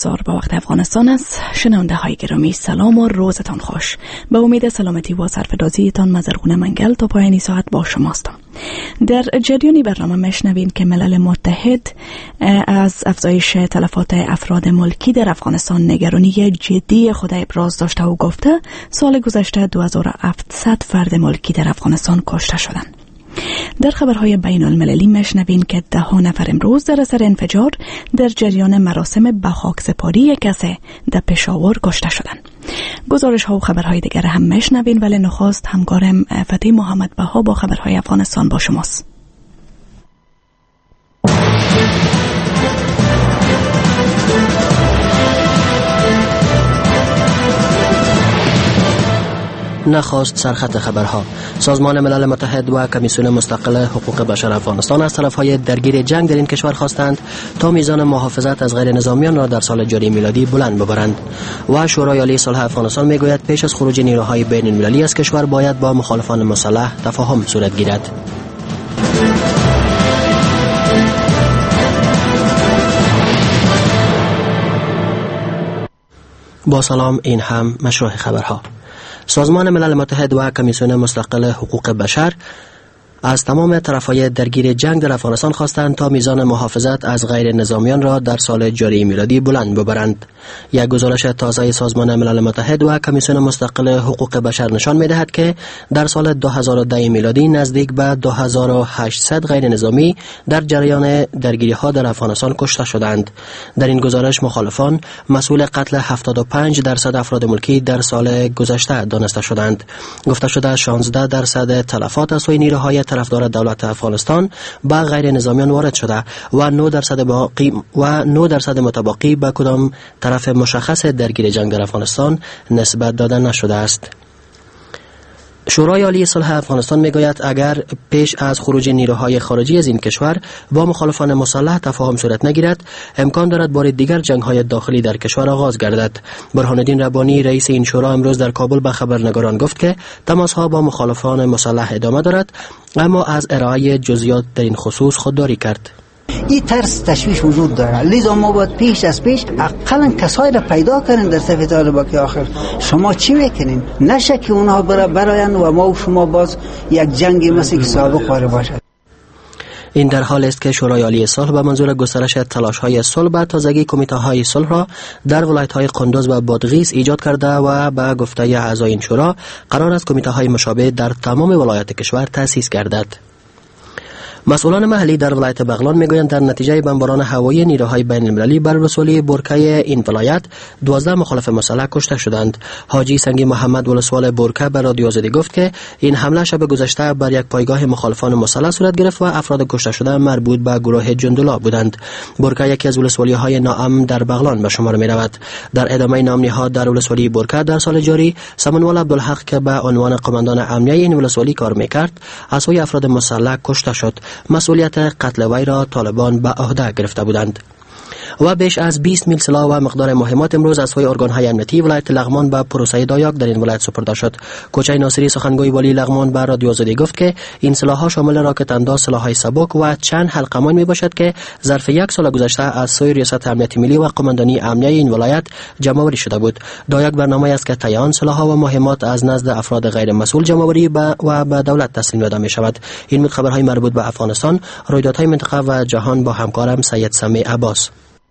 افسار با وقت افغانستان است. شنونده های گرامی سلام و روزتان خوش. به امید سلامتی و سرفرازیتان مزرعون منگل تا پایانی ساعت با شماستم. در جریان برنامه میشنوین که ملل متحد از افزایش تلفات افراد ملکی در افغانستان نگرانی جدی خود ابراز داشته و گفته سال گذشته 2700 فرد ملکی در افغانستان کشته شدند. در خبرهای بین المللی میشنوین که 10 نفر امروز در اثر انفجار در جریان مراسم به خاکسپاری یک کسی در پشاور کشته شدند. گزارش ها و خبرهای دیگر هم میشنوین، ولی نخست همکارم فتحی محمد بها با خبرهای افغانستان با شماست. نخست سرخط خبرها. سازمان ملل متحد و کمیسیون مستقل حقوق بشر افغانستان از طرفهای درگیر جنگ در این کشور خواستند تا میزان محافظت از غیر نظامیان را در سال جاری میلادی بلند ببرند. و شورای عالی صلح افغانستان میگوید پیش از خروج نیروهای بین المللی از کشور باید با مخالفان مسلح تفاهم صورت گیرد. با سلام، این هم مشروع خبرها. سازمان ملل متحد و کمیسیون مستقل حقوق بشر از تمام طرفهای درگیر جنگ در افغانستان خواستند تا میزان محافظت از غیر نظامیان را در سال جاری میلادی بلند ببرند. یک گزارش تازه سازمان ملل متحد و کمیسیون مستقل حقوق بشر نشان می‌دهد که در سال 2010 میلادی نزدیک به 2800 غیر نظامی در جریان درگیری‌ها در افغانستان کشته شدند. در این گزارش مخالفان مسئول قتل 75% افراد ملکی در سال گذشته دانسته شدند. گفته شده 16% تلفات از سوی نیروهای طرفدار دولت افغانستان با غیر نظامیان وارد شده و 9% متباقی به کدام طرف مشخص درگیر جنگ در افغانستان نسبت داده نشده است. شورای عالی صلح افغانستان میگوید اگر پیش از خروج نیروهای خارجی از این کشور با مخالفان مسلح تفاهم صورت نگیرد، امکان دارد بار دیگر جنگ‌های داخلی در کشور آغاز گردد. برهان الدین ربانی رئیس این شورا امروز در کابل به خبرنگاران گفت که تماس‌ها با مخالفان مسلح ادامه دارد، اما از ارائه جزئیات در این خصوص خودداری کرد. این ترس تشویش وجود داره، لذا ما باید پیش اقلا کسایی را پیدا کنیم در صف طالبان که آخر شما چی میکنین، نشه که اونها براین و ما و شما باز یک جنگی مثل که سابق قرار باشد. این در حال است که شورای عالی صلح به منظور گسترش تلاش‌های صلح به تازگی کمیته‌های صلح را در ولایت‌های قندوز و بادغیس ایجاد کرده و به گفته اعضای این شورا قرار است کمیته‌های مشابه در تمام ولایات کشور تأسیس گردد. مسئولان محلی در ولایت بغلان میگویند در نتیجه بمباران هوایی نیروهای بین المللی بر ولسوالی بورکه این ولایت 12 مخالف مسلح کشته شدند. حاجی سنگی محمد ولسوال بورکه به رادیو آزادی گفت که این حمله شب گذشته بر یک پایگاه مخالفان مسلح صورت گرفت و افراد کشته شده مربوط به گروه جندولا بودند. بورکه یکی از ولسوالی‌های ناامن در بغلان به شمار می‌رود. در ادامه نامنهاد در ولسوالی بورکه در سال جاری سمنوال عبدالحق که به عنوان قماندان امنیه این ولسوالی کار می‌کرد، از سوی افراد مسلح کشته شد. مسئولیت قتل وی را طالبان به عهده گرفته بودند. و بیش از 20 میل سلاح و مقدار مهمات امروز از سوی ارگان‌های امنیتی ولایت لغمان به پروسه دایاک در این ولایت سپرده شد. کوچه ناصری سخنگوی والی لغمان به رادیو آزادی گفت که این سلاح‌ها شامل راکت انداز، سلاح‌های سبک و چند حلقه‌مان میباشد که ظرف یک سال گذشته از سوی ریاست امنیت ملی و قماندانی امنیه این ولایت جمع‌آوری شده بود. دایاک برنامه است که طی آن سلاح‌ها و مهمات از نزد افراد غیر مسئول جمع‌آوری و به دولت تسلیم داده می‌شود. این بود خبرهای مربوط به افغانستان، رویدادهای منطقه و جهان با همکارم سید سمی عباس.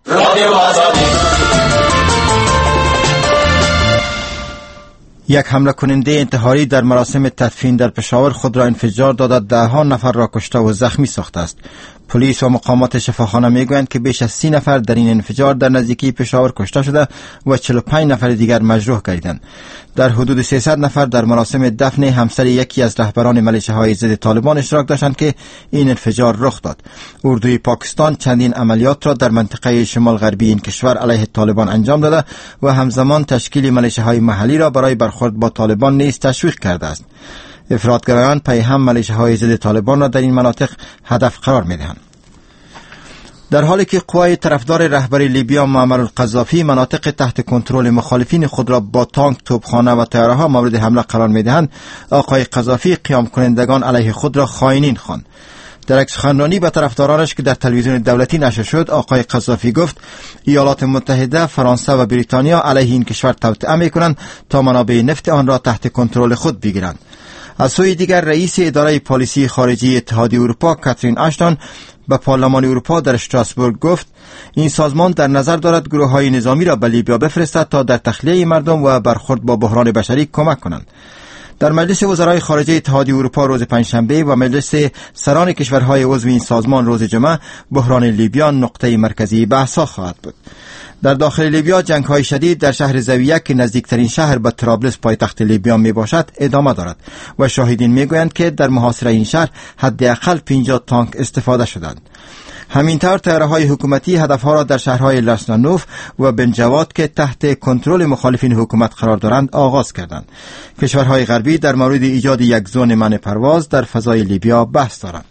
یک حمله کننده انتحاری در مراسم تدفین در پشاور خود را انفجار داده 10 نفر را کشته و زخمی ساخته است. پلیس و مقامات شفاخانه میگویند که بیش از 30 نفر در این انفجار در نزدیکی پشاور کشته شده و 45 نفر دیگر مجروح گردیدند. در حدود 300 نفر در مراسم دفن همسر یکی از رهبران ملیشه‌های ضد طالبان اشتراک داشتند که این انفجار رخ داد. اردوی پاکستان چندین عملیات را در منطقه شمال غربی این کشور علیه طالبان انجام داده و همزمان تشکیل ملیشه‌های محلی را برای برخورد با طالبان نیز تشویق کرده است. افراطگرایان پی هم ملیشه‌های ضد طالبان را در این مناطق هدف قرار می‌دهند. در حالی که قوای طرفدار رهبر لیبیا معمر القذافی مناطق تحت کنترل مخالفین خود را با تانک، توپخانه و طیاره‌ها مورد حمله قرار می‌دهند، آقای قذافی قیام کنندگان علیه خود را خائنین خواند. در یک سخنرانی به طرفدارانش که در تلویزیون دولتی نشر شد، آقای قذافی گفت ایالات متحده، فرانسه و بریتانیا علیه این کشور توطئه می‌کنند تا منابع نفت آن را تحت کنترل خود بگیرند. از سوی دیگر رئیس اداره پالیسی خارجی اتحادیه اروپا کاترین آشتون به پارلمان اروپا در استراسبورگ گفت این سازمان در نظر دارد گروه‌های نظامی را به لیبیا بفرستد تا در تخلیه مردم و برخورد با بحران بشری کمک کنند. در مجلس وزرای خارجه اتحادیه اروپا روز پنجشنبه و مجلس سران کشورهای عضو این سازمان روز جمعه بحران لیبیا نقطه مرکزی بحث‌ها خواهد بود. در داخل لیبیا جنگ‌های شدید در شهر زاویه که نزدیکترین شهر به طرابلس پایتخت لیبیا میباشد ادامه دارد و شاهدین میگویند که در محاصره این شهر حداقل 50 تانک استفاده شدند. همینطور طیاره‌های حکومتی هدفها را در شهرهای لسنانوف و بنجواد که تحت کنترل مخالفین حکومت قرار دارند آغاز کردند. کشورهای غربی در مورد ایجاد یک زون منع پرواز در فضای لیبیا بحث دارند.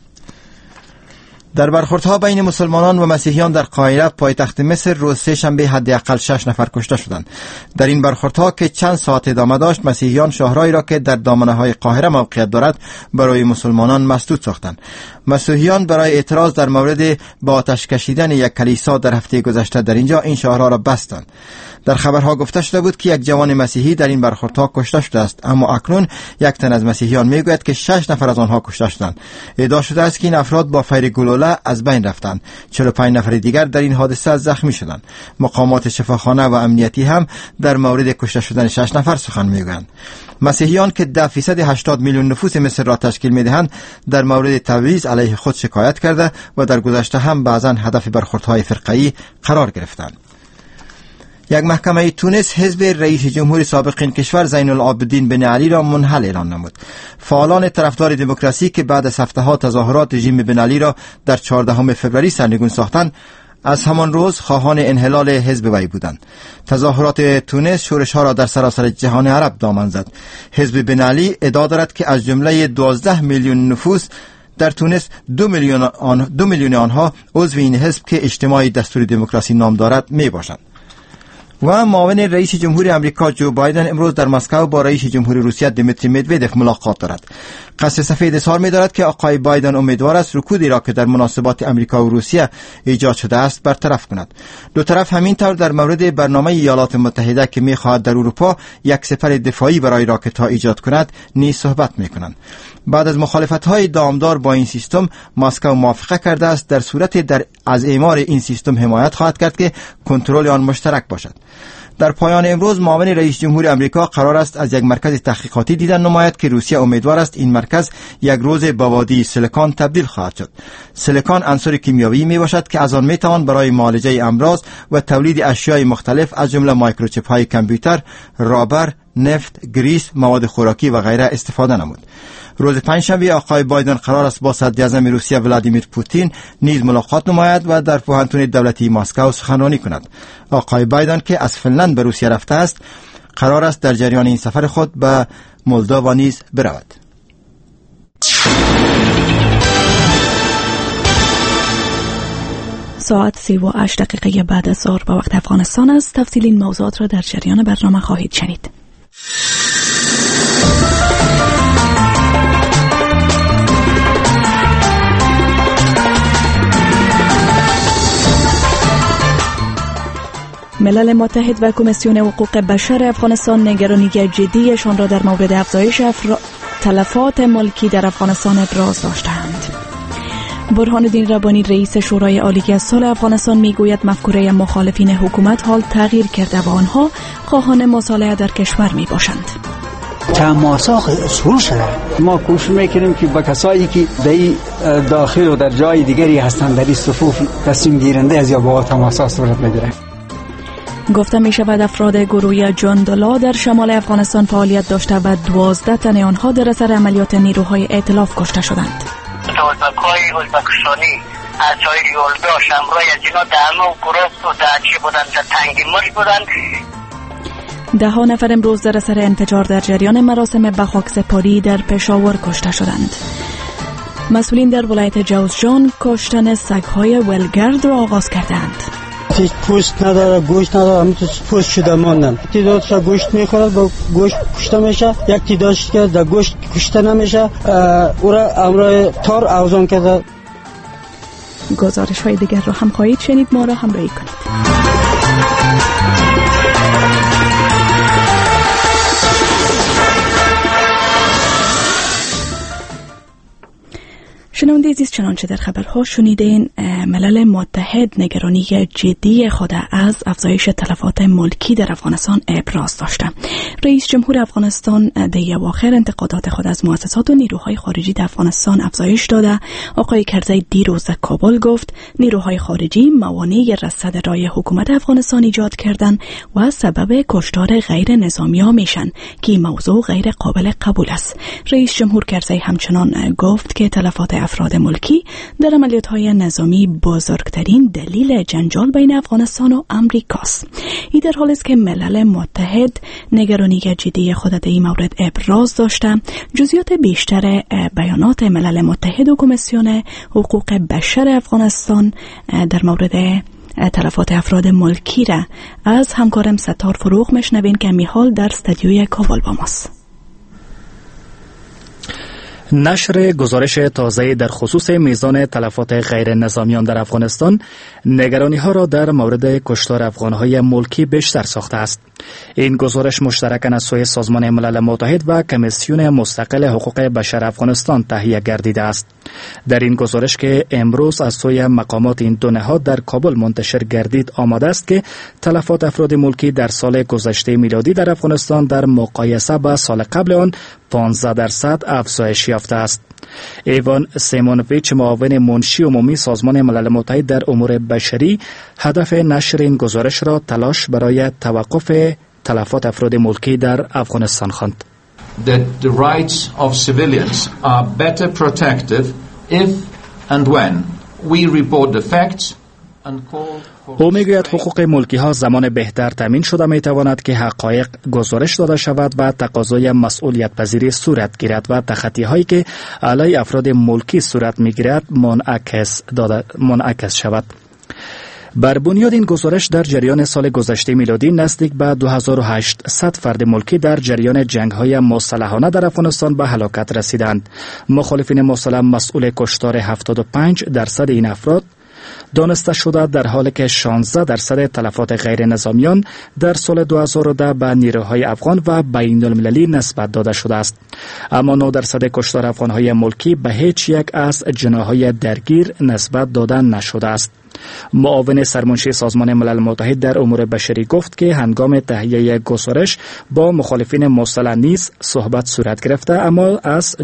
در برخوردها بین مسلمانان و مسیحیان در قاهره پایتخت مصر روز سه‌شنبه حداقل 6 نفر کشته شدند. در این برخوردها که چند ساعت ادامه داشت، مسیحیان شاهراهی را که در دامنه‌های قاهره موقعیت دارد برای مسلمانان مسدود ساختند. مسیحیان برای اعتراض در مورد با آتش کشیدن یک کلیسا در هفته گذشته در اینجا این شاهراه را بستند. در خبرها گفته شده بود که یک جوان مسیحی در این برخوردها کشته شده است، اما اکنون یک تن از مسیحیان میگوید که 6 نفر از آنها کشته شدند. ادعا شده است که این افراد با فیر گلوله از بین رفتند. 45 نفر دیگر در این حادثه زخمی شدند. مقامات شفاخانه و امنیتی هم در مورد کشته شدن 6 نفر سخن میگویند. مسیحیان که 10% 80 میلیون نفوس مصر را تشکیل میدهند در مورد تبعیض علیه خود شکایت کرده و در گذشته هم بعضا هدف برخوردهای فرقه‌ای قرار گرفتند. یک محکمه تونس حزب رئیس جمهور سابق این کشور زین العابدین بن علی را منحل اعلان نمود. فعالان طرفدار دموکراسی که بعد از هفته‌ها تظاهرات رژیم بن علی را در 14 فوریه سرنگون ساختند، از همان روز خواهان انحلال حزب وی بودند. تظاهرات تونس شورش‌ها را در سراسر جهان عرب دامن زد. حزب بن علی ادعا دارد که از جمله 12 میلیون نفوس در تونس 2 میلیون آنها عضو این حزب که اجتماع دستور دموکراسی نام دارد میباشند. و معاون رئیس جمهور امریکا جو بایدن امروز در مسکو با رئیس جمهور روسیه دیمیتری مدودوف ملاقات دارد. قصر سفید اظهار می‌دارد که آقای بایدن امیدوار است رکودی را که در مناسبات امریکا و روسیه ایجاد شده است برطرف کند. دو طرف همینطور در مورد برنامه ایالات متحده که می‌خواهد در اروپا یک سپر دفاعی برای راکت‌ها ایجاد کند نیز صحبت می‌کنند. بعد از مخالفت‌های دامدار با این سیستم، مسکو موافقت کرده است در صورت از اعمار این سیستم حمایت خواهد کرد که کنترل آن مشترک باشد. در پایان امروز معاون رئیس جمهور امریکا قرار است از یک مرکز تحقیقاتی دیدن نماید که روسیه امیدوار است این مرکز یک روز به وادی سیلیکون تبدیل خواهد شد. سیلیکون عنصر کیمیایی می باشد که از آن می توان برای معالجه امراض و تولید اشیاء مختلف از جمله مایکروچیپ های کامپیوتر، رابر، نفت، گریس، مواد خوراکی و غیره استفاده نمود. روز پنجشنبه آقای بایدن قرار است با صدر اعظم روسیه ولادیمیر پوتین نیز ملاقات نماید و در پوهنتون دولتی مسکو سخنرانی کند. آقای بایدن که از فنلند به روسیه رفته است، قرار است در جریان این سفر خود به مولداوا نیز برود. ساعت 38 دقیقه بعد از ظهر به وقت افغانستان است. تفصیل این موضوعات را در جریان برنامه خواهید شنید. ملل متحد و کمیسیون حقوق بشر افغانستان نگرانی جدیشان را در مورد افزایش تلفات ملکی در افغانستان ابراز داشتند. برهان الدین ربانی رئیس شورای عالی از صلح افغانستان میگوید مفکوره مخالفین حکومت حال تغییر کرده و آنها خواهان مصالحه در کشور می باشند. تماسا شروع شده. ما کوشش میکنیم که با کسایی که در داخل و در جای دیگری هستند در این صفوف تصمیم گیرنده از یا با تماسا صورت بگیره. گفته می شود افراد گروه جندلا در شمال افغانستان فعالیت داشته و 12 تن آنها در اثر عملیات نیروهای ائتلاف کشته شدند. ازبک‌های ازبکستانی از جای یولدا شمرای از اینا دهمه و گرست و دهچی بودند در تنگی مش بودند. 10 نفر امروز در اثر انفجار در جریان مراسم به خاکسپاری در پشاور کشته شدند. مسئولین در ولایت جوزجان کشتن سگ‌های ولگرد را آغاز کردند. هیچ پوست نداره، گوشت نداره، همینطور پوست شده ماندن. تعدادش گوشت میخورد، با گوشت کشته میشه. یک تعدادش که در گوشت کشته نمیشه، او را امرای تار اوزان کرده. گزارش های دیگر را هم خواهید شنید. ما را همراهی کنید. شنونده عزیز، چنانچه در خبرها شنیدین، ملل متحد نگرانی جدی خود از افزایش تلفات ملکی در افغانستان ابراز داشته. رئیس جمهور افغانستان در اواخر انتقادات خود از مؤسسات و نیروهای خارجی در افغانستان افزایش داده. آقای کرزی دیروز در کابل گفت نیروهای خارجی موانع رصد رای حکومت افغانستان ایجاد کردن و سبب کشتار غیر نظامی ها میشن که این موضوع غیر قابل قبول است. رئیس جمهور کرزی همچنان گفت که تلفات افراد ملکی در عملیات‌های نظامی بزرگترین دلیل جنجال بین افغانستان و امریکاست. این در حالی است که ملل متحد نگرانی جدی خود در این مورد ابراز داشته. جزئیات بیشتر بیانات ملل متحد و کمیسیون حقوق بشر افغانستان در مورد تلفات افراد ملکی را از همکارم ستار فروغ مشنوین که میحال در استودیوی کابل با ماست. نشر گزارش تازه در خصوص میزان تلفات غیر نظامیان در افغانستان نگرانی ها را در مورد کشتار افغانهای ملکی بیشتر ساخته است. این گزارش مشترکاً از سوی سازمان ملل متحد و کمیسیون مستقل حقوق بشر افغانستان تهیه گردیده است. در این گزارش که امروز از سوی مقامات این دو نهاد در کابل منتشر گردید آمده است که تلفات افراد ملکی در سال گذشته میلادی در افغانستان در مقایسه با سال قبل آن 15% افزایش یافته است. ایوان سیمونویچ، معاون منشی عمومی سازمان ملل متحد در امور بشری، هدف نشر این گزارش را تلاش برای توقف تلفات افراد ملکی در افغانستان خواند. That the rights of civilians are better protected if and when we report the facts and call. او میگوید حقوق ملکی ها زمان بهتر تامین شده می تواند که حقایق گزارش داده شود و تقاضای مسئولیت پذیری صورت گیرد و تخطی هایی که علیه افراد ملکی صورت می گیرد منعکس شود. بر بنیاد این گزارش در جریان سال گذشته میلادی نزدیک به 2800 فرد ملکی در جریان جنگ‌های مسلحانه در افغانستان به هلاکت رسیدند. مخالفین مسلح مسئول کشتار 75% این افراد دانسته شده، در حالی که 16% تلفات غیر نظامیان در سال 2010 به نیروهای افغان و بین المللی نسبت داده شده است. اما 9% کشتار افغانهای ملکی به هیچ یک از جناحهای درگیر نسبت داده نشده است. معاون سرمنشی سازمان ملل متحد در امور بشری گفت که هنگام تهیه گزارش با مخالفین مسلح نیز صحبت صورت گرفته، اما از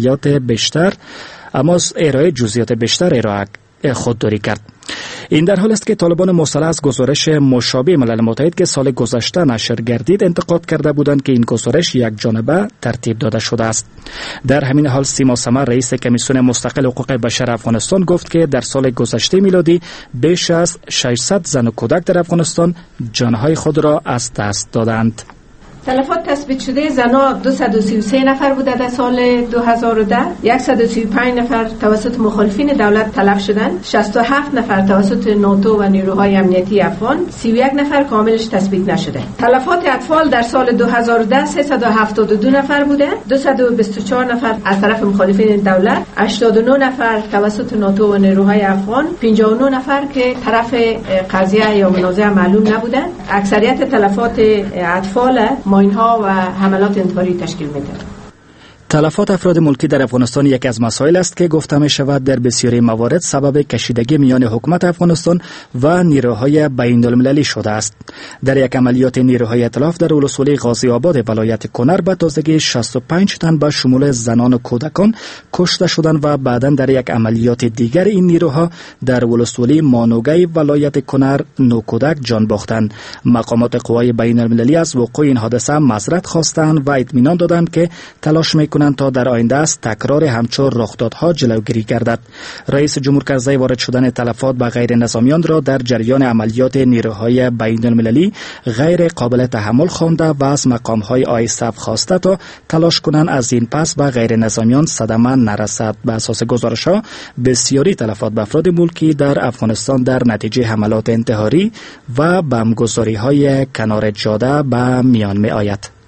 ارائه جزئیات بیشتر خودداری کرد. این در حال است که طالبان مسلح از گزارش مشابه ملل متحد که سال گذشته نشر گردید انتقاد کرده بودند که این گزارش یک جانبه ترتیب داده شده است. در همین حال سیما سمر، رئیس کمیسیون مستقل حقوق بشر افغانستان، گفت که در سال گذشته میلادی بیش از 600 زن و کودک در افغانستان جانهای خود را از دست دادند. تلفات تثبیت شده زنها 233 نفر بوده در سال 2010، 135 نفر توسط مخالفین دولت تلف شدند، 67 نفر توسط ناتو و نیروهای امنیتی افغان، 31 نفر کاملش تثبیت نشده. تلفات اطفال در سال 2010 372 نفر بوده، 224 نفر از طرف مخالفین دولت، 89 نفر توسط ناتو و نیروهای افغان، 59 نفر که طرف قضیه یا منازعه معلوم نبودند. اکثریت تلفات اطفال ماین‌ها و حملات انتحاری تشکیل می‌دهد. تلفات افراد ملکی در افغانستان یکی از مسائل است که گفته می شود در بسیاری موارد سبب کشیدگی میان حکومت افغانستان و نیروهای بین المللی شده است. در یک عملیات نیروهای ائتلاف در ولسوالی غازی آباد ولایت کنر به تازگی 65 تن به شمول زنان و کودکان کشته شدند و بعدا در یک عملیات دیگر این نیروها در ولسوالی مانوگی ولایت کنر 9 کودک جان باختند. مقامات قوای بین المللی از وقوع این حادثه معذرت خواستند و اطمینان دادند که تلاش می‌کنند تا در آینده از تکرار همچون رخدادها جلوگیری گردد. رئیس جمهور کرزی وارد شدن تلفات به غیر نظامیان را در جریان عملیات نیروهای بین المللی غیر قابل تحمل خوانده و از مقام‌های آیسف خواسته تا تلاش کنند از این پس به غیر نظامیان صدمه نرسد. به اساس گزارش‌ها بسیاری تلفات به افراد ملکی در افغانستان در نتیجه حملات انتحاری و بمبگذاری‌های کنار جاده به میان می‌آید.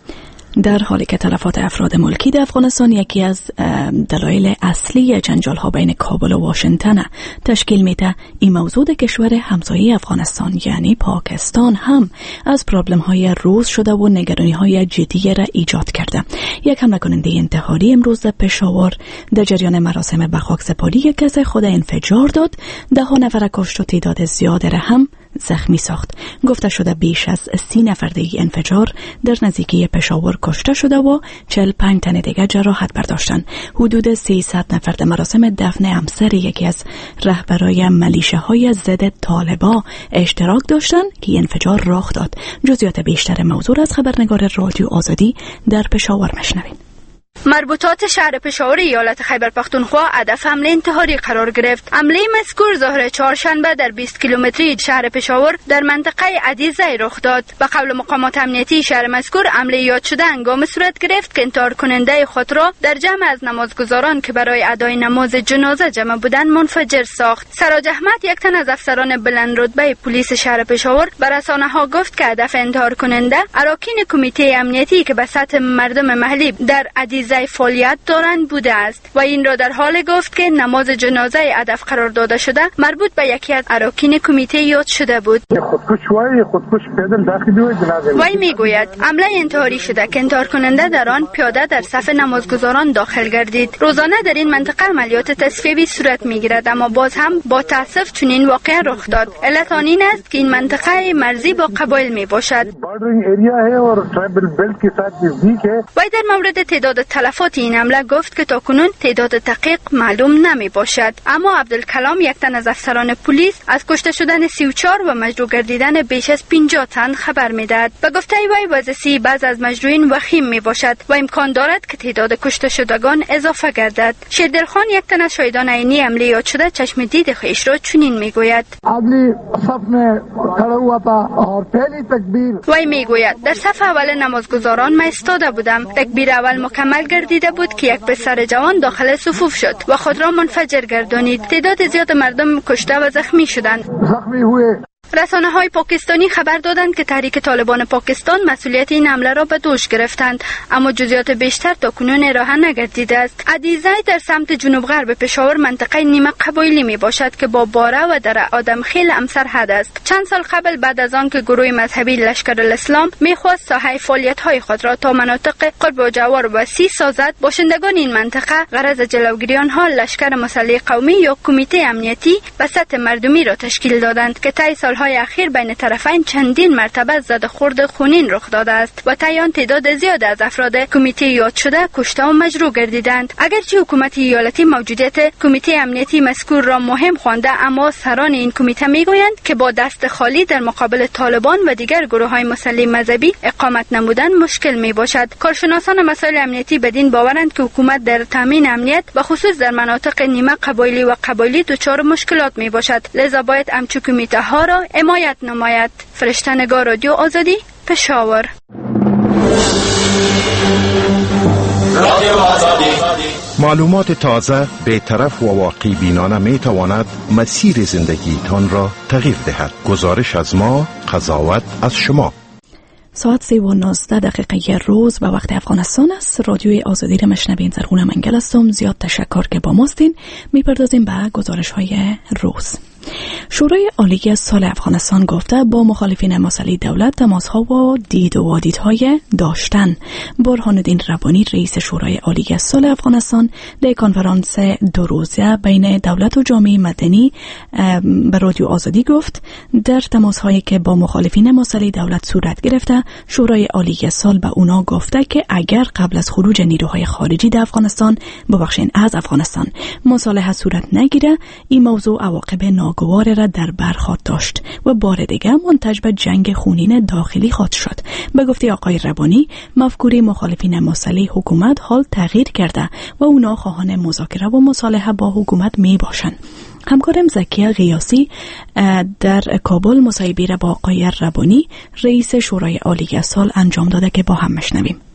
در حالی که تلفات افراد ملکی در افغانستان یکی از دلایل اصلی جنجال ها بین کابل و واشنگتن تشکیل میده، این موضوع کشور همسایه افغانستان یعنی پاکستان هم از پرابلم های روز شده و نگرانی های جدی را ایجاد کرده. یک حمله کننده انتحاری امروز در پشاور در جریان مراسم به خاکسپاری یک کسی خود انفجار داد، 10 نفر کشت و تعداد زیادی را هم زخمی ساخت. گفته شده بیش از 30 نفر دیگه انفجار در نزدیکی پشاور کشته شده و 45 تن دیگه جراحت برداشتن. حدود 300 نفر در مراسم دفن همسر یکی از رهبرای ملیشه‌های ضد طالبان اشتراک داشتن که انفجار رخ داد. جزئیات بیشتر موضوع از خبرنگار رادیو آزادی در پشاور مشنوین. مربوطات شهر پشاور ایالت خیبر پختونخوا هدف حمله انتحاری قرار گرفت. حمله مذکور ظهر چهارشنبه در 20 کیلومتری شهر پشاور در منطقه عدیزه رخ داد. به قول مقامات امنیتی شهر مذکور حمله یاد شده هنگام صورت گرفت که انتحار کننده خود را در جمع از نمازگزاران که برای ادای نماز جنازه جمع بودند منفجر ساخت. سراج احمد، یک تن از افسران بلند رتبه پلیس شهر پشاور، به رسانه‌ها گفت که هدف انتحار کننده اراکین کمیته امنیتی که به سطح مردم محلی در عدیزه فعالیت دارند بوده است و این را در حال گفت که نماز جنازه هدف قرار داده شده مربوط به یکی از اراکین کمیته یاد شده بود. خودکش پیدل داخلی جنازه. وی میگوید حمله انتحاری شده که انتحار کننده در آن پیاده در صف نمازگزاران داخل گردید. روزانه در این منطقه عملیات تصفیه‌ای صورت میگیرد، اما باز هم با تأسف چنین واقعه رخ داد. علت آن این است که این منطقه مرزی با قبایل می باشد. وی در مورد تعداد تلفات این حمله گفت که تاکنون تعداد دقیق معلوم نمی باشد، اما عبدالکلام، یک تن از افسران پلیس، از کشته شدن 34 و مجروح گردیدن بیش از 50 تن خبر میدهد. به گفته وی وضعیت بعض از مجروحین وخیم می باشد و امکان دارد که تعداد کشته شدگان اضافه گردد. شیردلخان، یک تن از شاهدان عینی حمله یاد شده، چشم دید خویش را چنین میگوید. وی میگوید در صف اول نمازگزاران ما ایستاده بودم. تکبیر اول مکمل گردیده بود که یک پسر جوان داخل صفوف شد و خود را منفجر گردانید. تعداد زیاد مردم کشته و زخمی شدند. رسانه‌های پاکستانی خبر دادند که تحریک طالبان پاکستان مسئولیت این حمله را به دوش گرفتند، اما جزئیات بیشتر تاکنون ارائه نگردیده است. عدیزه در سمت جنوب غرب پشاور منطقه نیمه قبایلی می باشد که با باره و در آدمخیل همسرحد است. چند سال قبل بعد از آن که گروه مذهبی لشکر الاسلام می‌خواست ساحه فعالیت‌های خود را تا مناطق قرب و جوار وسیع سازد، باشندگان این منطقه غرض جلوگیری آنها لشکر مسلح قومی یا کمیته امنیتی به سطح مردمی را تشکیل دادند که طی سال‌های اخیر بین طرفین چندین مرتبه زد خورد خونین رخ داده است و طی آن تعداد زیاد از افراد کمیته یاد شده کشته و مجروح گردیدند. اگرچه حکومت ایالتی موجودیت کمیته امنیتی مذکور را مهم خوانده، اما سران این کمیته میگویند که با دست خالی در مقابل طالبان و دیگر گروه‌های مسلح مذهبی اقامت نمودن مشکل می باشد. کارشناسان مسائل امنیتی بدین باورند که حکومت در تامین امنیت و خصوص در مناطق نیمه قبایلی و قبایلی دچار مشکلات می باشد، لذا باید همچو کمیته ها را حمایت نماید. فرشته‌نگار رادیو آزادی، پشاور. معلومات تازه، بی‌طرف و واقعی بینانه می تواند مسیر زندگیتان را تغییر دهد. گزارش از ما، قضاوت از شما. ساعت 3:19 روز به وقت افغانستان است. رادیوی آزادی را مشنوین. زرغونه منگل هستم. زیاد تشکر که با ماستین. میپردازیم به گزارش های روز. شورای عالی سال افغانستان گفته با مخالفین مسئله دولت تماس‌ها و دید و واردهای داشتن. برهان الدین ربانی، رئیس شورای عالی سال افغانستان، در کنفرانس 2 روزه بین دولت و جامعه مدنی به رادیو آزادی گفت در تماس‌هایی که با مخالفین مسئله دولت صورت گرفته، شورای عالی سال به اونا گفته که اگر قبل از خروج نیروهای خارجی در افغانستان از افغانستان مصالحه صورت نگیره، این موضوع عواقب ناگوار را در بر خواهد داشت و بار دیگر منتج به جنگ خونین داخلی خواهد شد. به گفته آقای ربانی، مفکوره مخالفین مسئله حکومت حال تغییر کرده و اونا خواهان مذاکره و مصالحه با حکومت می باشند. همکارم زکیه غیاسی در کابل مصاحبه را با آقای ربانی، رئیس شورای عالی سال، انجام داده که با هم مشنویم.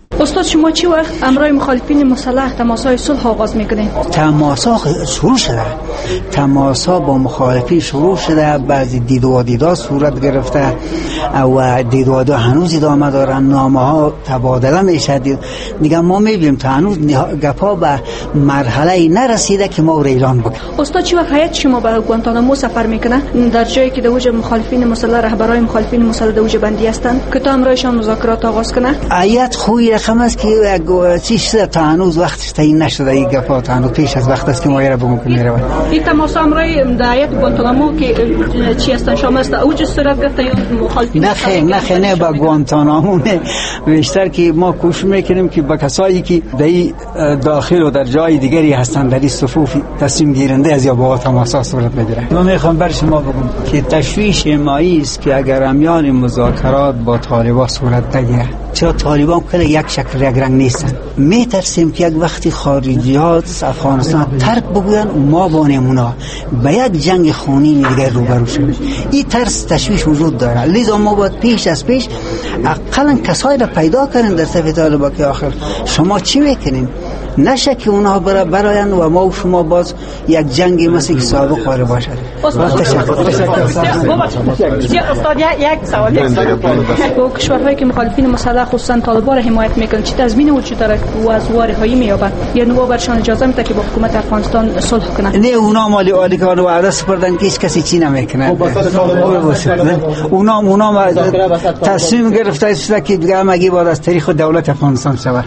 استاد شما چی وقت امرای مخالفین مسلح تماسهای صلح آغاز میکنید؟ تماسا شروع شده، تماسا با مخالفین شروع شده، بعضی دیدوادیدا صورت گرفته و دیدوادیدا هنوز ادامه دارن، نامه ها تبادله میشه دیگه. ما میبینیم تا هنوز گپا به مرحله نرسیده که ما اعلان بکنیم. استاد چی وقت هیئت شما به گوانتانامو سفر میکنه در جایی که دوج مخالفین مسلح، رهبرای مخالفین مسلح دوج بندی هستند که تا امرایشان مذاکرات آغاز کنه؟ هیئت خوی رقم است که چیز تا هنوز وقتش تعیین نشده، این گپا تا هنوز پیش از وقت است که ما را بگم میره. این تماس امرای در هیئت گوانتانامو که چی هستن شامل است اوج صورت گرفته یا مخالفین؟ نه با گوانتانامو نه، بیشتر که ما کوشش میکنیم که با کسایی که در داخل و در جای دیگری هستن در این صفوف تصمیم گیرنده از یا با تماسا صورت بگیره. من میخوام بر شما بگم که تشویش مایی است که اگر امیان مذاکرات با طالبان صورت نگیره، چرا طالبان کل یک شکل یک رنگ نیستن، میترسیم که یک وقتی خارجیات افغانستان ترک بگوین ما با نمونا به یک جنگ خونین دیگر روبرو شویم. این ترس تشویش وجود داره، لذا ما باید پیش از پیش اقلا کسایی را پیدا کنیم در صف طالبان که آخر شما چی میکنین، نشه که اونها براین و ما و شما باز یک جنگی مثل که سابق واره باشد. استاد یک سوال با کشورهایی که مخالفین مسلح خصوصا طالبان را حمایت میکنن چه تضمین وجود داره و از وارهایی مییابند یا نو برشان اجازه میده که با حکومت افغانستان صلح کنند؟ نه، اونا مالی آلیکان و وعده سپردن که هیچ کسی چی نمیکنه. اونا تصمیم گرفته است که دیگه همگی باید از تاریخ دولت افغانستان شود.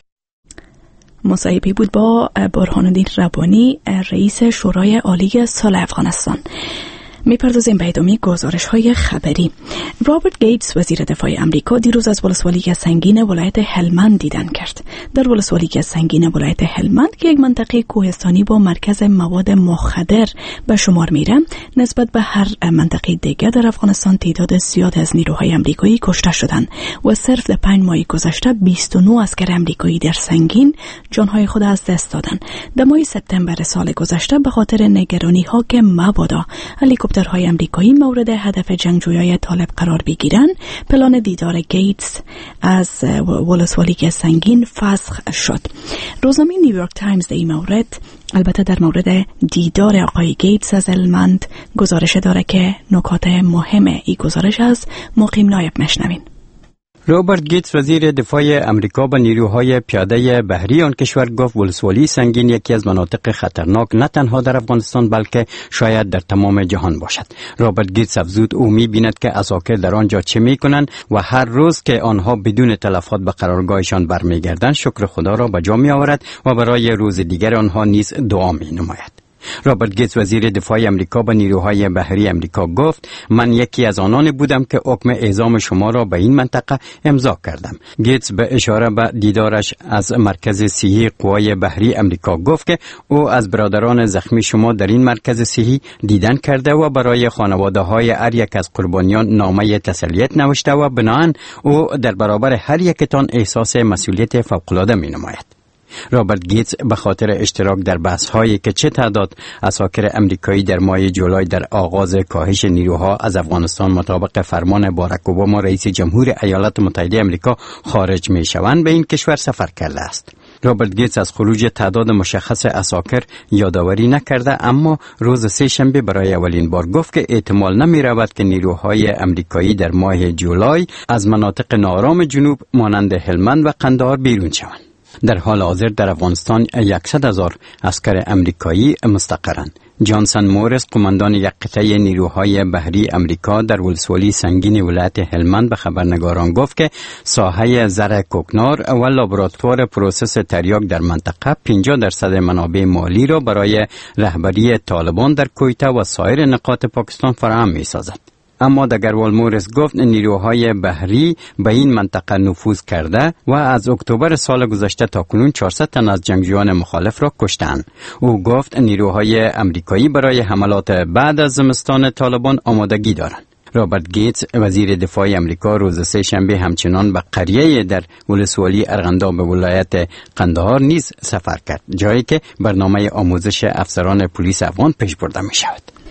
مصاحبه بود با برهان‌الدین ربانی، رئیس شورای عالی صلح افغانستان. میپردازیم به ادامه گزارش‌های خبری. رابرت گیتس وزیر دفاع امریکا دیروز از ولسوالی سنگین ولایت هلمند دیدن کرد. در ولسوالی سنگین ولایت هلمند که یک منطقه کوهستانی با مرکز مواد مخدر به شمار میره، نسبت به هر منطقه دیگر در افغانستان تعداد زیاد از نیروهای امریکایی کشته شدند و صرف در 5 ماه گذشته 29 عسکر امریکایی در سنگین جانهای خود از دست دادند. در ماه سپتامبر سال گذشته به خاطر نگرانی‌ها که مبادا هلیکوپترهای امریکایی مورد هدف جنگجویان طالب قرار بگیرند، پلان دیدار گیتس از ولسوالی سنگین فسخ شد. روزنامه نیویورک تایمز در این مورد، البته در مورد دیدار آقای گیتس از هلمند، گزارش داره که نکات مهم این گزارش از مقیم نایب مشنوین. رابرت گیتس وزیر دفاع امریکا به نیروهای پیاده بحری آن کشور گفت ولسوالی سنگین یکی از مناطق خطرناک نه تنها در افغانستان بلکه شاید در تمام جهان باشد. رابرت گیتس افزود او می‌بیند که عساکر در آنجا چه می‌کنند و هر روز که آنها بدون تلفات به قرارگاهشان برمیگردند شکر خدا را به جا می‌آورد و برای روز دیگر آنها نیز دعا می‌نماید. رابرت گیتس وزیر دفاع امریکا به نیروهای بحری امریکا گفت من یکی از آنان بودم که حکم اعزام شما را به این منطقه امضا کردم. گیتس به اشاره به دیدارش از مرکز صحی قوای بحری امریکا گفت که او از برادران زخمی شما در این مرکز صحی دیدن کرده و برای خانواده های هر یک از قربانیان نامه تسلیت نوشته و بنابراین او در برابر هر یکتان احساس مسئولیت فوق‌العاده می‌نماید. رابرت گیتس به خاطر اشتراک در بحث‌هایی که چه تعداد عساکر امریکایی در ماه جولای در آغاز کاهش نیروها از افغانستان مطابق فرمان باراک اوباما رئیس جمهور ایالات متحده امریکا خارج می‌شوند به این کشور سفر کرده است. رابرت گیتس از خروج تعداد مشخص عساکر یادآوری نکرده، اما روز سه‌شنبه برای اولین بار گفت که احتمال نمی‌رود که نیروهای امریکایی در ماه جولای از مناطق ناآرام جنوب مانند هلمند و قندهار بیرون شوند. در حال حاضر در افغانستان 100,000 عسکر امریکایی مستقرند. جانسن مورس، قماندان یک قطعه نیروهای بحری امریکا در ولسوالی سنگین ولایت هلمند به خبرنگاران گفت که ساحه زرع کوکنار و لابراتوار پروسس تریاک در منطقه 50% منابع مالی را برای رهبری طالبان در کویته و سایر نقاط پاکستان فراهم می‌سازد. اما دگروال مورس گفت نیروهای بحری به این منطقه نفوذ کرده و از اکتبر سال گذشته تا کنون 400 تن از جنگجویان مخالف را کشتند. او گفت نیروهای امریکایی برای حملات بعد از زمستان طالبان آمادگی دارند. رابرت گیتس وزیر دفاع امریکا روز سه‌شنبه همچنان به قریه در ولسوالی ارغنداب به ولایت قندهار نیز سفر کرد، جایی که برنامه آموزش افسران پلیس افغان پیش برده می شود.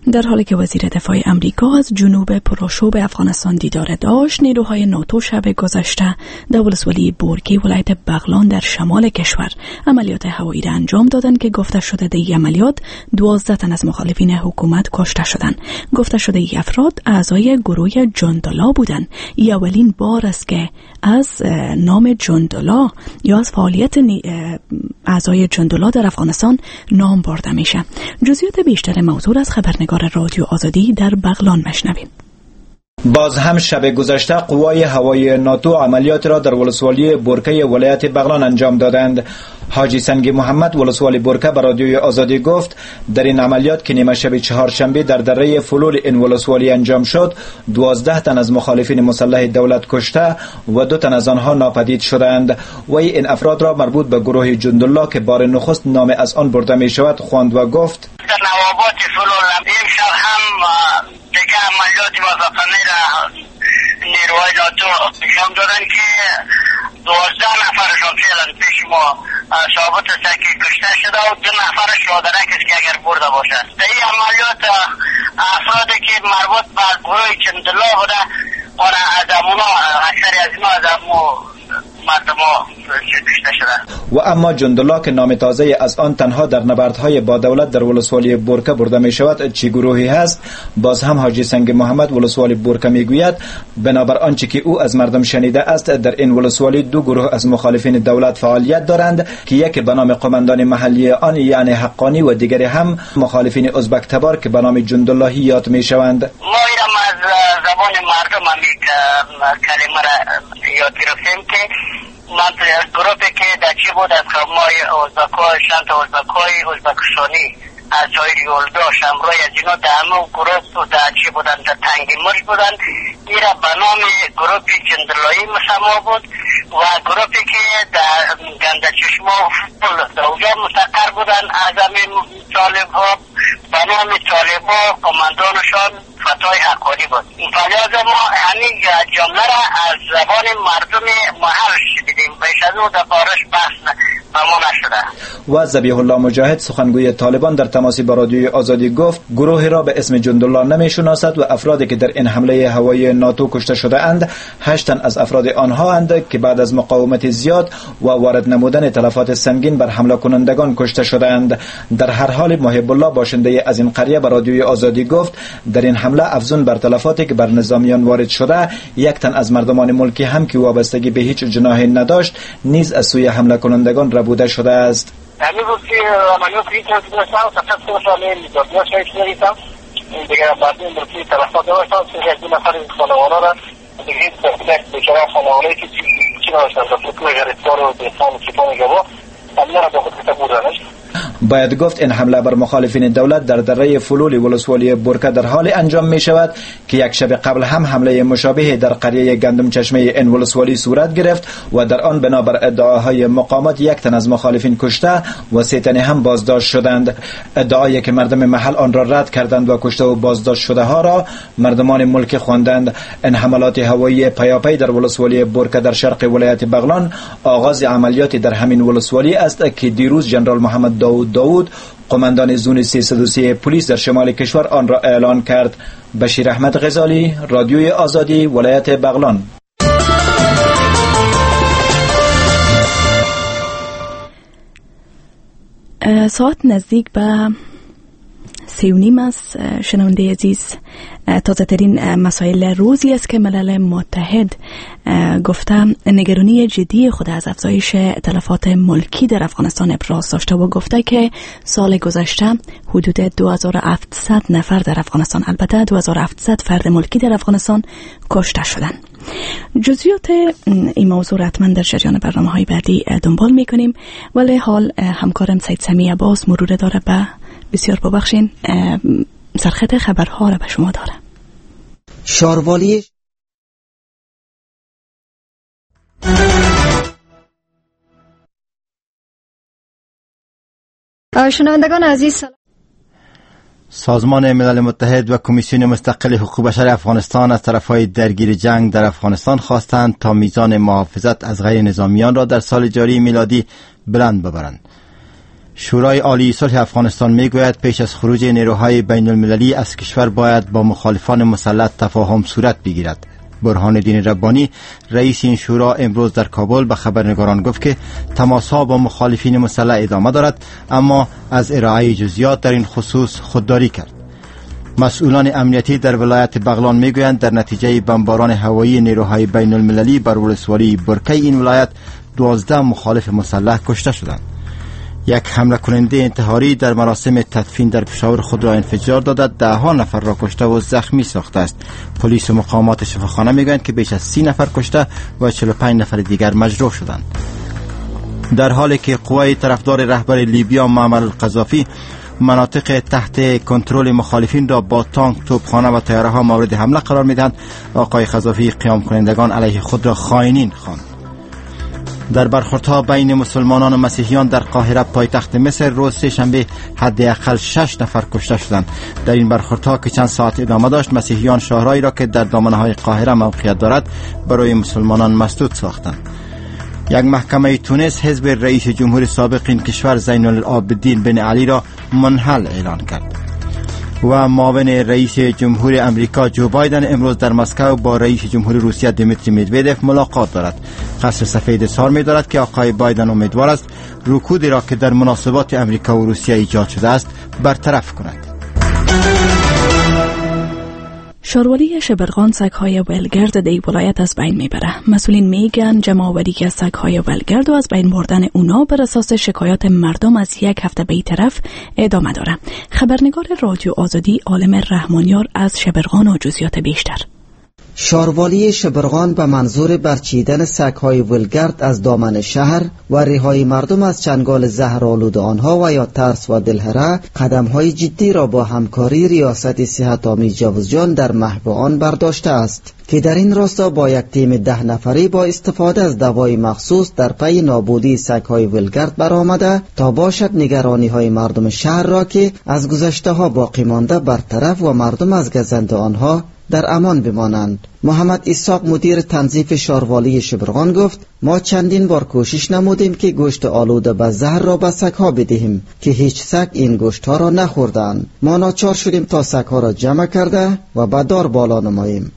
در حالی که وزیر دفاع امریکا از جنوب پرآشوب افغانستان دیدار داشت، نیروهای ناتو شب گذشته در ولسوالی بورکی ولایت بغلان در شمال کشور عملیات هوایی را انجام دادند که گفته شده در این عملیات 12 تن از مخالفین حکومت کشته شدند. گفته شده این افراد اعضای گروه جندولا بودند. این اولین بار است که از نام جندولا یا از فعالیت اعضای جندولا در افغانستان نام برده میشه. جزئیات بیشتر موضوع از خبرنگار رادیو آزادی در بغلان مشنویم. باز هم شب گذشته قوای هوایی ناتو عملیات را در ولسوالی بورکه ولایت بغلان انجام دادند. حاجی سنگی محمد ولسوالی بورکه به رادیوی آزادی گفت در این عملیات که نیمه شب چهارشنبه در دره فلول این ولسوالی انجام شد، 12 تن از مخالفین مسلح دولت کشته و 2 تن از آنها ناپدید شدند و این افراد را مربوط به گروه جندولا که بار نخست نام از آن برده می شود خواند و گفت در نوابات فلول امشب هم دیگه عملیات وظیفه‌ای را نیروهای ناتو انجام دادن که 12 نفرشون فعلا پیش ما ثابت است که کشته شده و 2 نفرش رادرک است که اگر برده باشد. در این عملیات افرادی که مربوط به گروه جندولا بوده از امونا اکثر از اینا از امو مردم کشته شده. و اما جندولا که نام تازه از آن تنها در نبردهای با دولت در ولسوالی بورکه برده می شود چه گروهی هست؟ باز هم حاجی سنگ محمد ولسوالی بورکه می گوید بنابر آنچه که او از مردم شنیده است در این ولسوالی 2 گروه از مخالفین دولت فعالیت دارند که یکی به نام قماندان محلی آن یعنی حقانی و دیگری هم مخالفین ازبک تبار که به نام جندولاهی یاد می شوند. ما ایرم از زبان مردم کلمه را یاد گرفتیم که من گروپی که در چی بود از خمای ازبکای شانت ازبکشانی از جای یولدا شمرای از اینا در همه گروپ و در چی بودن در تنگی مرش بودن ایرا به نام گروپی جندلایی مسما بود و گروپی که در گنده چشما و فول در اونجا مستقر بودن از همین طالب ها به نام طالب ها قماندانشان فتای حقانی بود. فلیاز ما همین جمله را از زبان مردم محل شدیدیم بیش از او در بارش بحث و ذبیح الله مجاهد سخنگوی طالبان در تماسی با رادیوی آزادی گفت گروهی را به اسم جندولا نمی شناسد و افرادی که در این حمله هوایی ناتو کشته شده اند 8 تن از افراد آنها اند که بعد از مقاومت زیاد و وارد نمودن تلفات سنگین بر حمله کنندگان کشته شده اند. در هر حال محب الله باشنده از این قریه به رادیوی آزادی گفت در این حمله افزون بر تلفاتی که بر نظامیان وارد شده 1 تن از مردمان ملکی هم که وابستگی به هیچ جناحی نداشت نیز از سوی حمله کنندگان ربوده شده است. همین روز که عملیات این که داشتم سفت سوشالی میدادیا شاید شدیدم دیگه بعدی ملکی تلفات داشتم سه 2 نفر خانواده را دیگه بیچاره خانواده که چی داشتن در فکر گرفتار و دستان و چیپان گوا همین را با خود بردنش. باید گفت این حمله بر مخالفین دولت در دره فلول ولسوالی بورکه در حال انجام می شود که یک شب قبل هم حمله مشابه در قریه گندم چشمه این ولسوالی صورت گرفت و در آن بنابر ادعاهای مقامات 1 تن از مخالفین کشته و 3 تن هم بازداشت شدند. ادعایی که مردم محل آن را رد کردند و کشته و بازداشت شده ها را مردمان ملک خواندند. این حملات هوایی پیاپی در ولسوالی بورکه در شرق ولایت بغلان آغاز عملیاتی در همین ولسوالی است که دیروز جنرال محمد داوود قماندان زون 303 پلیس در شمال کشور آن را اعلان کرد. بشیر احمد غزالی، رادیوی آزادی، ولایت بغلان. ساعت نزدیک به 3:30 است. شنونده عزیز، تازه ترین مسائل روزی است که ملل متحد گفته نگرانی جدی خود از افزایش تلفات ملکی در افغانستان ابراز داشته و گفته که سال گذشته حدود 2700 نفر در افغانستان، البته 2700 فرد ملکی در افغانستان کشته شدند. جزئیات این موضوع حتما در جریان برنامه‌های بعدی دنبال می‌کنیم، ولی حال همکارم سید سمی عباس مرور داره به بسیار ببخشین سرخط خبرها را به شما داره. شاروالی شنوندگان عزیز، سازمان ملل متحد و کمیسیون مستقل حقوق بشر افغانستان از طرفهای درگیر جنگ در افغانستان خواستند تا میزان محافظت از غیر نظامیان را در سال جاری میلادی بلند ببرند. شورای عالی صلح افغانستان میگوید پیش از خروج نیروهای بین المللی از کشور باید با مخالفان مسلح تفاهم صورت بگیرد. برهان الدین ربانی رئیس این شورا امروز در کابل به خبرنگاران گفت که تماس‌ها با مخالفین مسلح ادامه دارد، اما از ارائه جزئیات در این خصوص خودداری کرد. مسئولان امنیتی در ولایت بغلان میگویند در نتیجه بمباران هوایی نیروهای بین المللی بر ولسوالی برکی این ولایت 12 مخالف مسلح کشته شدند. یک حمله کننده انتحاری در مراسم تدفین در پشاور خود را انفجار داده 10 نفر را کشته و زخمی ساخته است. پلیس و مقامات شفاخانه میگویند که بیش از 30 نفر کشته و 45 نفر دیگر مجروح شدند. در حالی که قوای طرفدار رهبر لیبیا معمر القذافی مناطق تحت کنترل مخالفین را با تانک، توپخانه و طیاره ها مورد حمله قرار میدهند، آقای قذافی قیام کنندگان علیه خود را خائنین خواند. در برخوردها بین مسلمانان و مسیحیان در قاهره پایتخت مصر روز سه‌شنبه حداقل 6 نفر کشته شدند. در این برخوردها که چند ساعت ادامه داشت، مسیحیان شهرهایی را که در دامنه‌های قاهره موقعیت دارد برای مسلمانان مسدود ساختند. یک محکمه تونس حزب رئیس جمهور سابق این کشور زین العابدین بن علی را منحل اعلان کرد. و معاون رئیس جمهور امریکا جو بایدن امروز در مسکو با رئیس جمهور روسیه دیمیتری مدودوف ملاقات دارد. قصر سفید اظهار می دارد که آقای بایدن امیدوار است رکودی را که در مناسبات امریکا و روسیه ایجاد شده است برطرف کند. شاروالی شبرغان سگ‌های ولگرد دی ولایت از بین میبره. مسئولین میگن جمع‌آوری از سگ‌های ولگرد و از بین بردن اونا بر اساس شکایات مردم از یک هفته به طرف ادامه داره. خبرنگار رادیو آزادی عالم رحمانیار از شبرغان و جزئیات بیشتر. شاروالی شبرغان به منظور برچیدن سگ‌های ولگرد از دامن شهر و رهایی مردم از چنگال زهرآلود آنها و یا ترس و دلهره قدم‌های جدی را با همکاری ریاست صحت آمیز جوزجان در محو آن برداشته است که در این راستا با یک تیم 10 نفری با استفاده از دوای مخصوص در پی نابودی سگ‌های ولگرد برآمده تا باشد نگرانی‌های مردم شهر را که از گذشته‌ها باقی مانده برطرف و مردم از گزند آنها در امان بمانند. محمد اسحاق مدیر تنظیف شاروالی شبرغان گفت ما چندین بار کوشش نمودیم که گوشت آلوده به زهر را به سگ‌ها بدهیم که هیچ سگ این گوشت‌ها را نخوردند. ما ناچار شدیم تا سگ‌ها را جمع کرده و به دار بالا نماییم.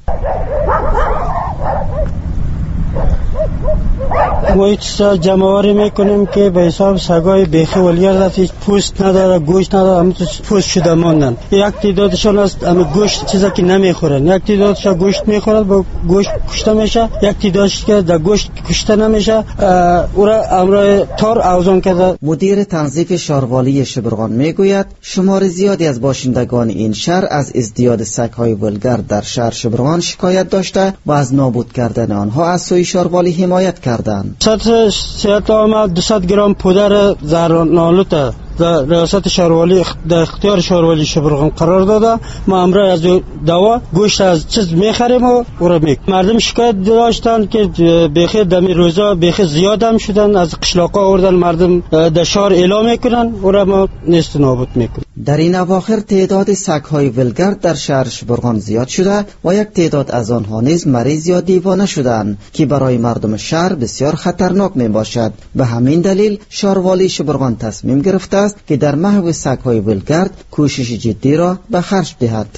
ما هیچ جمع‌آوری میکنیم که به حساب سگای بیخی ولگرد هیچ پوست نداره، گوشت نداره، همون پوست شده ماندن. یک تعدادشان است همون گوشت چیزا که نمیخورن، یک تعدادش گوشت میخورن با گوشت کشته میشه، یک تعدادش که در گوشت کشته نمیشه او را امرای تار اوزان کرده. مدیر تنظیف شاروالی شبرغان میگوید شمار زیادی از باشندگان این شهر از ازدیاد سگ‌های ولگرد در شهر شبرغان شکایت داشته و از نابود کردن آنها از سوی شاروالی حمایت کردند. سطح صحت عامه 200 گرم پودر زهرآلود در ریاست شاروالی در اختیار شاروالی شبرغان قرار داده. ما امروز از دوا گوشت از چیز میخریم و او را میکنیم. مردم شکایت داشتن که بیخی دمی روزا بیخی زیاد هم شدن، از قشلاقا آوردن مردم در شهر اعلام میکنن، او را ما نیست نابود میکنیم. در این اواخر تعداد سگ‌های ولگرد در شهر شبرغان زیاد شده و یک تعداد از آنها نیز مریض یا دیوانه شدند که برای مردم شهر بسیار خطرناک می باشد. به همین دلیل شاروالی شبرغان تصمیم گرفته است که در محو سگ‌های ولگرد کوشش جدی را به خرج دهد.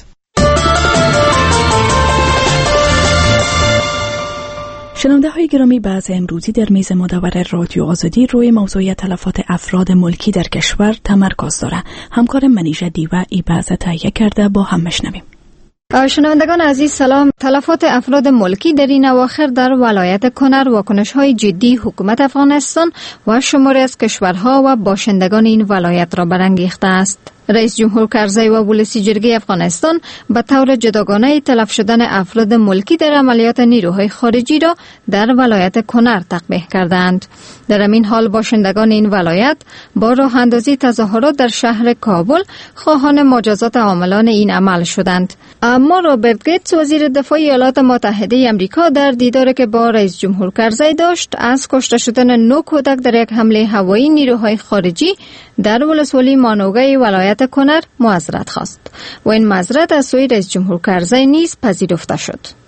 شنونده های گرامی، بعض امروزی در میز مدور رادیو آزادی روی موضوع تلفات افراد ملکی در کشور تمرکز داره. همکار منیژه دیوه ای بعض تهیه کرده، با هم مشنویم. شنوندگان عزیز سلام. تلفات افراد ملکی در این اواخر در ولایت کنر واکنش‌های جدی حکومت افغانستان و شماری از کشورها و باشندگان این ولایت را برانگیخته است. رئیس جمهور کرزی و ولسی جرگه افغانستان به طور جداگانه تلف شدن افراد ملکی در عملیات نیروهای خارجی را در ولایت کنر تقبیح کردند. در همین حال باشندگان این ولایت با راه اندازی تظاهرات در شهر کابل خواهان مجازات عاملان این عمل شدند. اما رابرت گیتس وزیر دفاع ایالات متحده آمریکا در دیداری که با رئیس جمهور کرزی داشت از کشته شدن 9 کودک در یک حمله هوایی نیروهای خارجی در ولسوالی مانوگه ولایت کنر معذرت خواست و این معذرت از سوی رئیس جمهور کرزی نیز پذیرفته شد.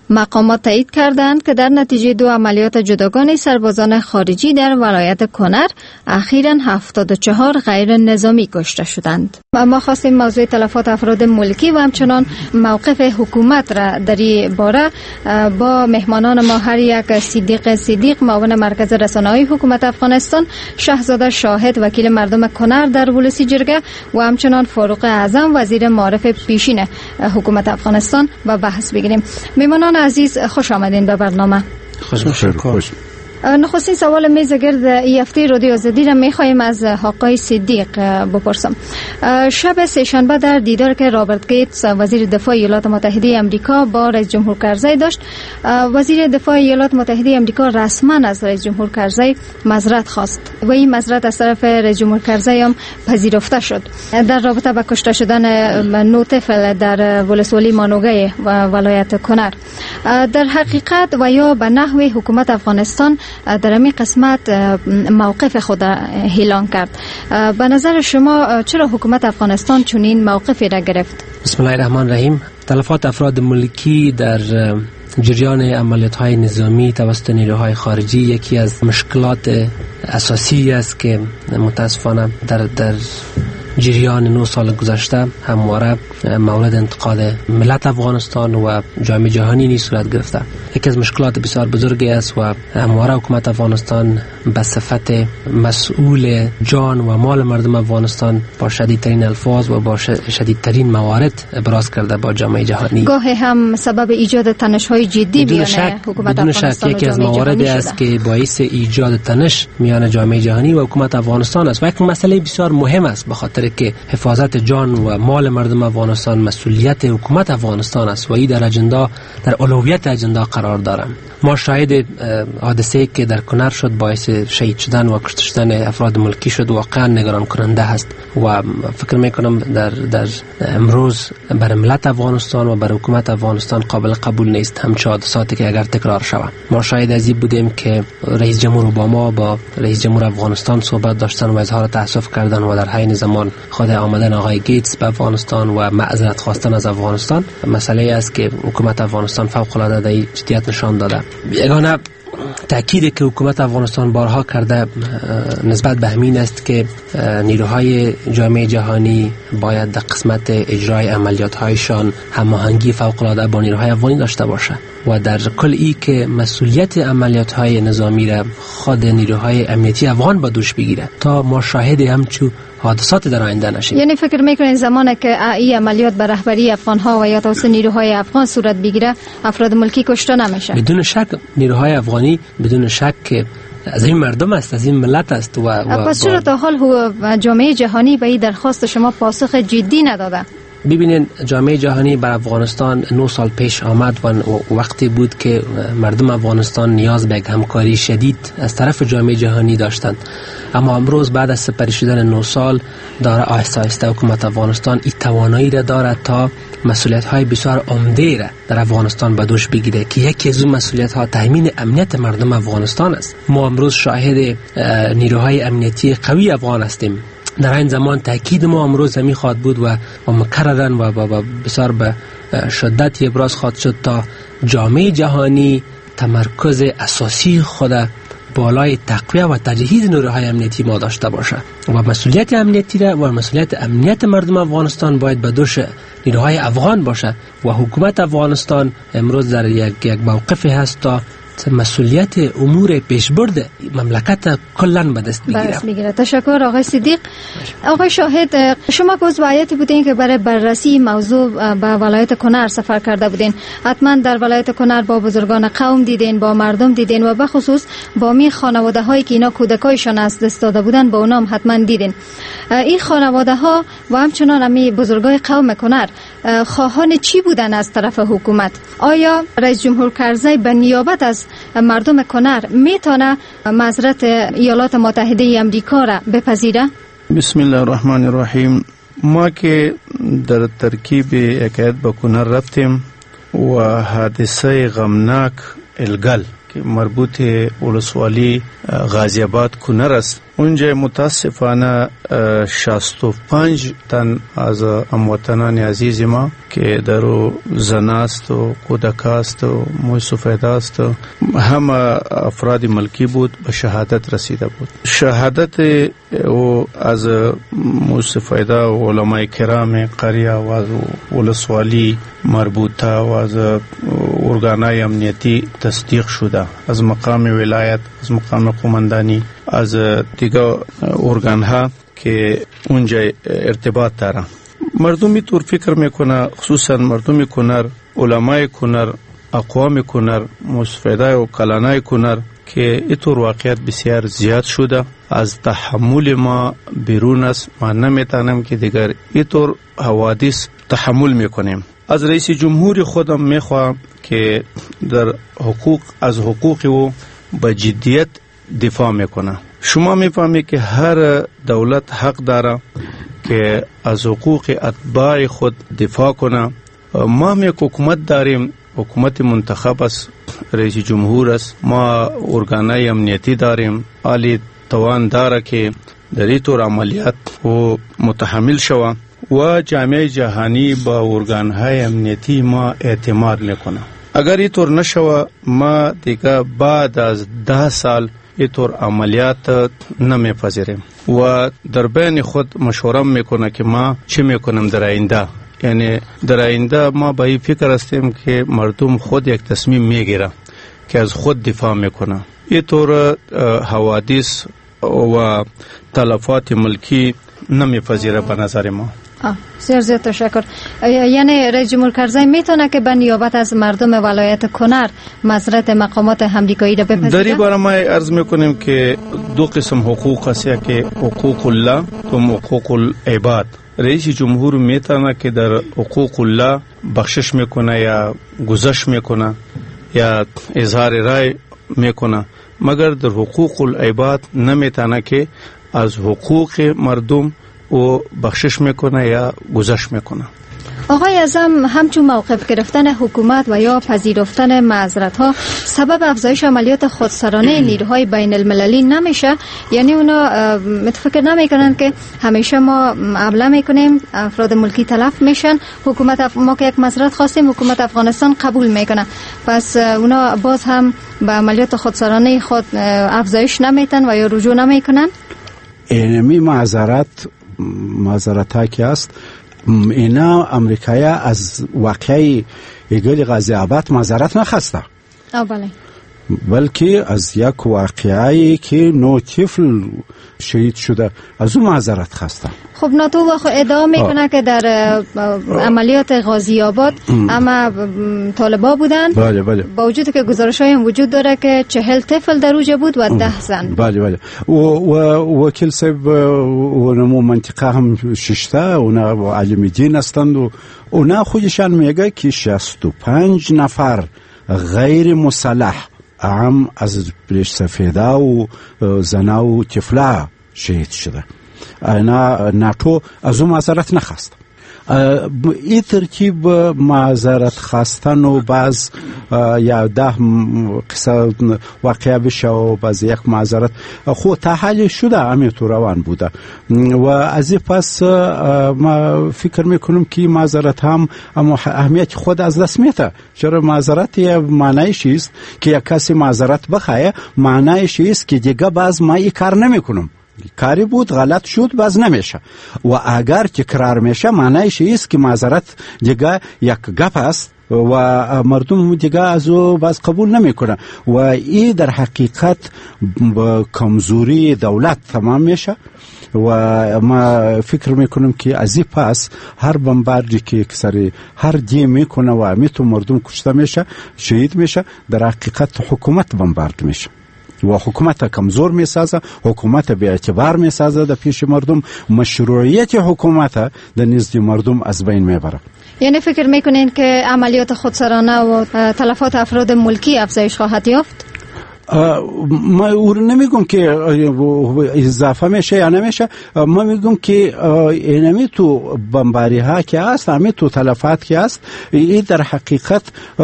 مقامات تایید کردند که در نتیجه 2 عملیات جداگانه سربازان خارجی در ولایت کنر اخیراً 74 غیر نظامی کشته شدند. ما خواستیم موضوع تلفات افراد ملکی و همچنان موقف حکومت را در این باره با مهمانان ما، هر یک صدیق معاون مرکز رسانه‌های حکومت افغانستان، شهزاده شاهد وکیل مردم کنر در ولسی جرگه و همچنان فاروق اعظم وزیر معارف پیشین حکومت افغانستان و بحث بگیریم. مهمانان عزیز، خوش آمدین به برنامه. خوش. نخستین سوال میز گرد این هفته رادیو آزادی را میخواهیم از آقای صدیق بپرسم. شب سه‌شنبه در دیدار که رابرت گیتس وزیر دفاع ایالات متحده آمریکا با رئیس جمهور کرزی داشت، وزیر دفاع ایالات متحده آمریکا رسما از رئیس جمهور کرزی معذرت خواست و این معذرت از طرف رئیس جمهور کرزی هم پذیرفته شد در رابطه با کشته شدن 9 طفل در ولسوالی مانوگه و ولایت کنر. در حقیقت و یا به نحو حکومت افغانستان در این قسمت موقف خود اعلان کرد. به نظر شما چرا حکومت افغانستان چنین موقفی را گرفت؟ بسم الله الرحمن الرحیم. تلفات افراد ملکی در جریان عملیات‌های نظامی توسط نیروهای خارجی یکی از مشکلات اساسی است که متاسفانه در جریان 9 سال گذشته همواره مورد انتقاد ملت افغانستان و جامعه جهانی نیز صورت گرفته. یکی از مشکلات بسیار بزرگی است و همواره حکومت افغانستان به صفت مسئول جان و مال مردم افغانستان با شدیدترین الفاظ و با شدیدترین موارد ابراز کرده با جامعه جهانی. گاهی هم سبب ایجاد تنش‌های جدی میان حکومت افغانستان یکی از مواردی است که باعث ایجاد تنش میان جامعه جهانی و حکومت افغانستان است و یک مسئله بسیار مهم است، به خاطر که حفاظت جان و مال مردم افغانستان مسئولیت حکومت افغانستان است و این در اولویت اجندا قرار دارم. ما شاهد حادثه‌ای که در کنر شد باعث شهید شدن و کشته شدن افراد ملکی شد، واقعا نگران کننده است و فکر میکنم در امروز بر ملت افغانستان و بر حکومت افغانستان قابل قبول نیست همچه حادثاتی که اگر تکرار شود. ما شاهد از این بودیم که رئیس جمهور اوباما با رئیس جمهور افغانستان صحبت داشتن و اظهار تأسف کردن و در حین زمان خود آمدن آقای گیتس به افغانستان و معذرت خواستن از افغانستان مسئله است که حکومت افغانستان فوق العاده جدیت نشان داده. یگانه تأکید که حکومت افغانستان بارها کرده نسبت به همین است که نیروهای جامعه جهانی باید در قسمت اجرای عملیات‌هایشان هماهنگی فوق‌العاده با نیروهای افغانی داشته باشه و در کل ای که مسئولیت عملیات‌های نظامی را خود نیروهای امنیتی افغان به دوش بگیره تا ما شاهد همچو حادثات در آینده نشیم. یعنی فکر میکنین زمانی که این عملیات به رهبری افغان‌ها و یا توسط نیروهای افغان صورت بگیره افراد ملکی کشته نمیشه؟ بدون شک نیروهای افغانی بدون شک که از این مردم است، از این ملت است و پس چرا تا حال جامعه جهانی به این درخواست شما پاسخ جدی نداده؟ ببینید جامعه جهانی بر افغانستان 9 سال پیش آمد و وقتی بود که مردم افغانستان نیاز به همکاری شدید از طرف جامعه جهانی داشتند، اما امروز بعد از سپری شدن 9 سال داره آهسته آهسته حکومت افغانستان این توانایی را دارد تا مسئولیت‌های بسیار عمده را در افغانستان به دوش بگیره که یکی از اون مسئولیت‌ها تضمین امنیت مردم افغانستان است. ما امروز شاهد نیروهای امنیتی قوی افغان هستیم. در این زمان تاکید ما امروز همی خواهد بود و مکررن و بسیار به شدت ابراز خواهد شد تا جامعه جهانی تمرکز اساسی خود بالای تقویه و تجهیز نیروهای امنیتی ما داشته باشه و مسئولیت امنیتی را و مسئولیت امنیت مردم افغانستان باید به دوش نیروهای افغان باشه و حکومت افغانستان امروز در یک موقفی هست تا مسئولیت امور پیشبرد مملکت کلن به دست بگیره. تشکر آقای صدیق. آقای شاهد، شما که عضو بودین که برای بررسی موضوع به ولایت کنر سفر کرده بودین، حتما در ولایت کنر با بزرگان قوم دیدین، با مردم دیدین و به خصوص با می خانواده هایی که اینا کودکایشان از دست داده بودن با اونام حتما دیدین. این خانواده ها و همچنان امی بزرگای قوم کنر خواهان چی بودن از طرف حکومت؟ آیا رئیس جمهور کرزی به نیابت از مردم کنر میتونه معذرت ایالات متحده آمریکا را بپذیره؟ بسم الله الرحمن الرحیم. ما که در ترکیب حکایت به کنر رفتیم و حادثه غمناک الگل که مربوط ولسوالی غازی آباد کنر است اونجا متاسفانه 65 تن از هموطنان عزیز ما که در زناست و کودکاست و موسفیده است هم افراد ملکی بود به شهادت رسیده بود. شهادت او از موسفیده و علماء کرام قریه و از ولسوالی مربوطه و از ارگانهای امنیتی تصدیق شده، از مقام ولایت، از مقام قماندانی، از دیگر ارگانها که اونجا ارتباط داره. مردمی طور فکر میکنه، خصوصا مردمی کنر، علمای کنر، اقوام کنر، مستفیده و کلانای کنر که اینطور واقعیت بسیار زیاد شده، از تحمل ما بیرون است. ما نمیتونم که دیگر اینطور حوادث تحمل میکنیم. از رئیس جمهور خودم میخواهم که در از حقوق او با جدیت دفاع میکنه. شما میفهمید که هر دولت حق داره که از حقوق اتباع خود دفاع کنه. ما هم یک حکومت داریم، حکومت منتخب است، رئیس جمهور است. ما ارگانهای امنیتی داریم، عالی توان داره که در این طور عملیات و متحمل شوه و جامعه جهانی با ارگانهای امنیتی ما اعتماد نکنه. اگر این طور نشوه ما دیگه بعد از 10 سال این طور عملیات نمیپذیریم و در بین خود مشوره میکنه که ما چه میکنم در آینده. یعنی در آینده ما با این فکر هستیم که مردم خود یک تصمیم میگیره که از خود دفاع میکنه. این طور حوادث و تلفات ملکی نمیپذیره به نظر ما. زیاد تشکر. یعنی رئیس جمهور کرزی میتونه که به نیابت از مردم ولایت کنر معذرت مقامات امریکایی را بپذیره؟ در این باره ما عرض میکنیم که دو قسم حقوق هست، که حقوق الله و حقوق العباد. رئیس جمهور میتونه که در حقوق الله بخشش میکنه یا گذشت میکنه یا اظهار رای میکنه، مگر در حقوق العباد نمیتونه که از حقوق مردم و بخشش میکنه یا گذشت میکنه. آقای اعظم، همچون موقف گرفتن حکومت و یا پذیرفتن معذرت ها سبب افزایش عملیات خودسرانه نیروهای بین المللی نمیشه؟ یعنی اونا متفکر نمیکنن که همیشه ما عمله میکنیم، افراد ملکی تلف میشن، حکومت ما که یک معذرت خواستیم حکومت افغانستان قبول میکنه، پس اونا باز هم به عملیات خودسرانه خود افزایش نمیتن و یا رجوع نمیکنن؟ اینمی معذرت ها که است، اینا امریکایی از واقعی ایگل غازی آباد معذرت نخواسته، بله، بلکه از یک واقعی که 9 طفل شهید شده از اون معذرت خواسته. خب ناتو ادعا میکنه که در عملیات غازی آباد اما طالبا بودن. بله بله. با وجود که گزارش‌های هم وجود داره که 40 طفل در اوج بود و 10 زن. بله بله. و وکیل صاحب اونمو منطقه هم ششته، اونا علم دین هستند و اونا خودشان میگه که 65 نفر غیر مسلح عام از بریش سفیده و زنا و طفلا شهید شده. اینا ناتو از اون معذرت نخواست. این ترکیب معذرت خواستن و بعض یا 10 قصه واقعه بشه و بعض یک معذرت خود تحلیل شده، همینطور روان بوده و از این پس ما فکر میکنم که معذرت هم اهمیت خود از دست میده. چرا معذرت یه معنیش است که یک کسی معذرت بخواه، معنیش است که دیگه باز ما این کار نمیکنم، کاری بود غلط شد باز نمیشه، و اگر تکرار میشه معنیش است که معذرت دیگه یک گپ است و مردم دیگه از او باز قبول نمیکنه و این در حقیقت کمزوری دولت تمام میشه. و ما فکر میکنم که از این پس هر بمباردی که اکثری هر دی میکنه و امیتو مردم کشته میشه، شهید میشه، در حقیقت حکومت بمبارد میشه و حکومت کمزور میسازه، حکومت بی اعتبار میسازه در پیش مردم، مشروعیت حکومت در نزد مردم از بین میبره. یعنی فکر میکنین که عملیات خودسرانه و تلفات افراد ملکی افزایش خواهد یافت؟ ما نمیگم که اضافه میشه یا نمیشه، ما میگم که اینمی تو بمباری ها که هست، همی تو تلفات که هست، این در حقیقت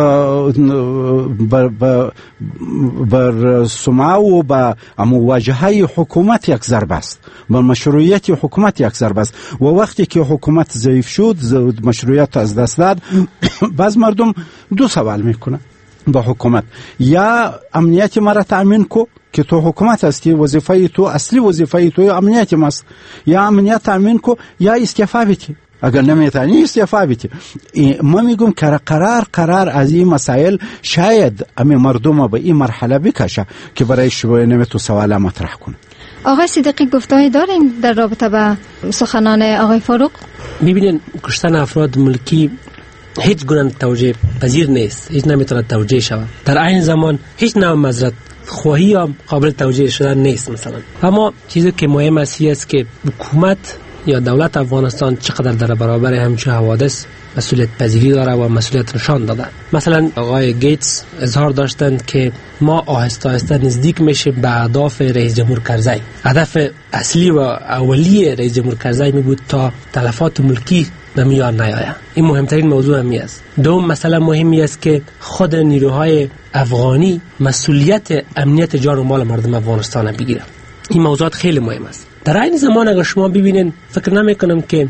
بر سمعه و با مواجهه حکومت یک ضربه است، بر مشروعیت حکومت یک ضربه است. و وقتی که حکومت ضعیف شد، مشروعیت از دست داد، بعض مردم دو سوال میکنه با حکومت: یا امنیت مرا تأمین کو که تو حکومت هستی، وظیفه تو اصلی وظیفه تو امنیت ماست، یا امنیت تأمین کو یا استعفا بده. اگر نمیتونی استعفا بده. ما میگم که قرار از این مسائل شاید امی مردم به این مرحله بکشه که برای شروع نمیتو سوال مطرح کنه. آقای صدیقی گفته‌ای دارین در رابطه با سخنان آقای فاروق؟ میبینین کشتن افراد ملکی هیچ گونه توجیه پذیر نیست، هیچ نمیتونه توجیه شود. در این زمان هیچ نوع معذرت خواهی هم قابل توجیه شدن نیست. مثلا اما چیزی که مهم است که حکومت یا دولت افغانستان چقدر در برابر همچین حوادث مسئولیت پذیری داره و مسئولیت نشان داده. مثلا آقای گیتس اظهار داشتند که ما آهسته آهسته نزدیک میشیم به اهداف رئیس جمهور کرزی. هدف اصلی و اولیه رئیس جمهور کرزی می بود تا تلفات ملکی به میان نیاید. این مهمترین موضوع همی است. دوم مسئله مهمی است که خود نیروهای افغانی مسئولیت امنیت جان و مال مردم افغانستان بگیرند. این موضوعات خیلی مهم است. در این زمان اگر شما ببینین، فکر نمی کنم که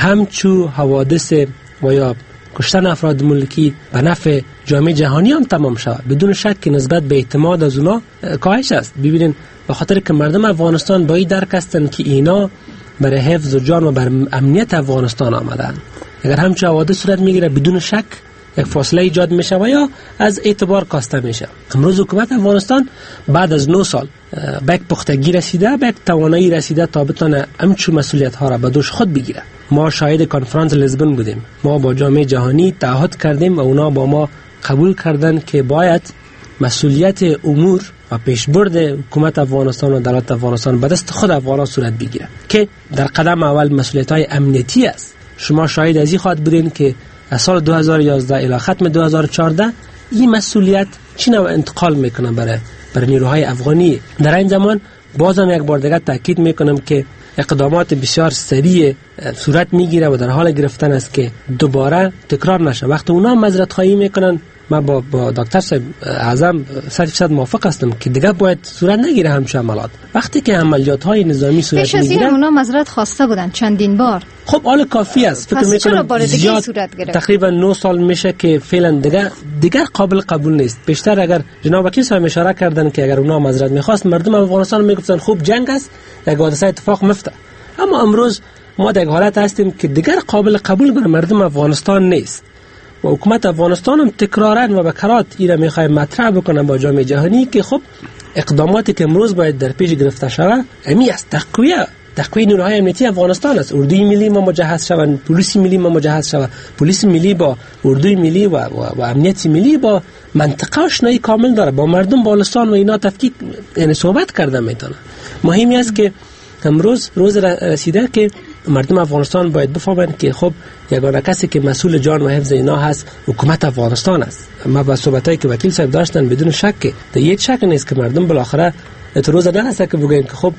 همچو حوادث و یا کشتن افراد ملکی به نفع جامعه جهانی هم تمام شود. بدون شک که نسبت به اعتماد از اونا کاهش است. ببینین به خاطر که مردم افغانستان با این درک هستند که اینا برای حفظ جان و بر امنیت افغانستان آمدن. اگر همچون حوادث صورت میگیره بدون شک یک فاصله ایجاد میشه و یا از اعتبار کاسته میشه. امروز حکومت افغانستان بعد از 9 سال به یک پختگی رسیده، به یک توانایی رسیده تا بتونه همچون مسئولیت ها را به دوش خود بگیره. ما شاهد کنفرانس لیزبون بودیم. ما با جامعه جهانی تعهد کردیم و اونا با ما قبول کردن که باید مسئولیت امور و پیشبرد حکومت افغانستان و دولت افغانستان به دست خود افغانان صورت بگیره که در قدم اول مسئولیت‌های امنیتی است. شما شاهد از این خواهد بودین که از سال 2011 الی ختم 2014 این مسئولیت چی نوع انتقال میکنه برای نیروهای افغانی. در این زمان بازم یک بار دیگه تاکید میکنم که اقدامات بسیار سریع صورت میگیره و در حال گرفتن است که دوباره تکرار نشه. وقتی اونا معذرت خواهی میکنن، من با دکتر صاحب اعظم 100% موافق هستم که دیگه باید صورت نگیره همچین عملیات. وقتی که عملیات های نظامی صورت میگیره، اونا معذرت خواسته بودن چندین بار. خب حالا کافی است. فکر میکنم زیاد تقریبا 9 سال میشه که فعلا دیگر قابل قبول نیست. بیشتر اگر جناب وکیل صاحب اشاره کردن که اگر اونا معذرت میخواست، مردم افغانستان میگفتن خوب جنگ است، یک حادثه اتفاق میفته. اما امروز ما در حالت هستیم که دیگر قابل قبول برای مردم افغانستان نیست و حکومت افغانستان هم تکرارن و به کرات اینا میخواد مطرح بکنن با جامعه جهانی که خب اقداماتی که امروز باید در پیش گرفته شود امی است. تقویه نیروهای امنیتی افغانستان است. اردوی ملی ما مجهز شوند، پلیس ملی ما مجهز شود، پلیس ملی با اردوی ملی و امنیت ملی با منطقه آشنایی کامل داره، با مردم بالستان و اینا تفکیک یعنی صحبت کردن میتونه. مهمی است که امروز روز رسیده که مردم افغانستان باید بفهمند که خب یگانه کسی که مسئول جان و حفظ اینا هست حکومت افغانستان است. ما با صحبتایی که وکیل صاحب داشتن بدون شک در یک شک نیست که مردم بالاخره تا روز نرسه که بگن که خب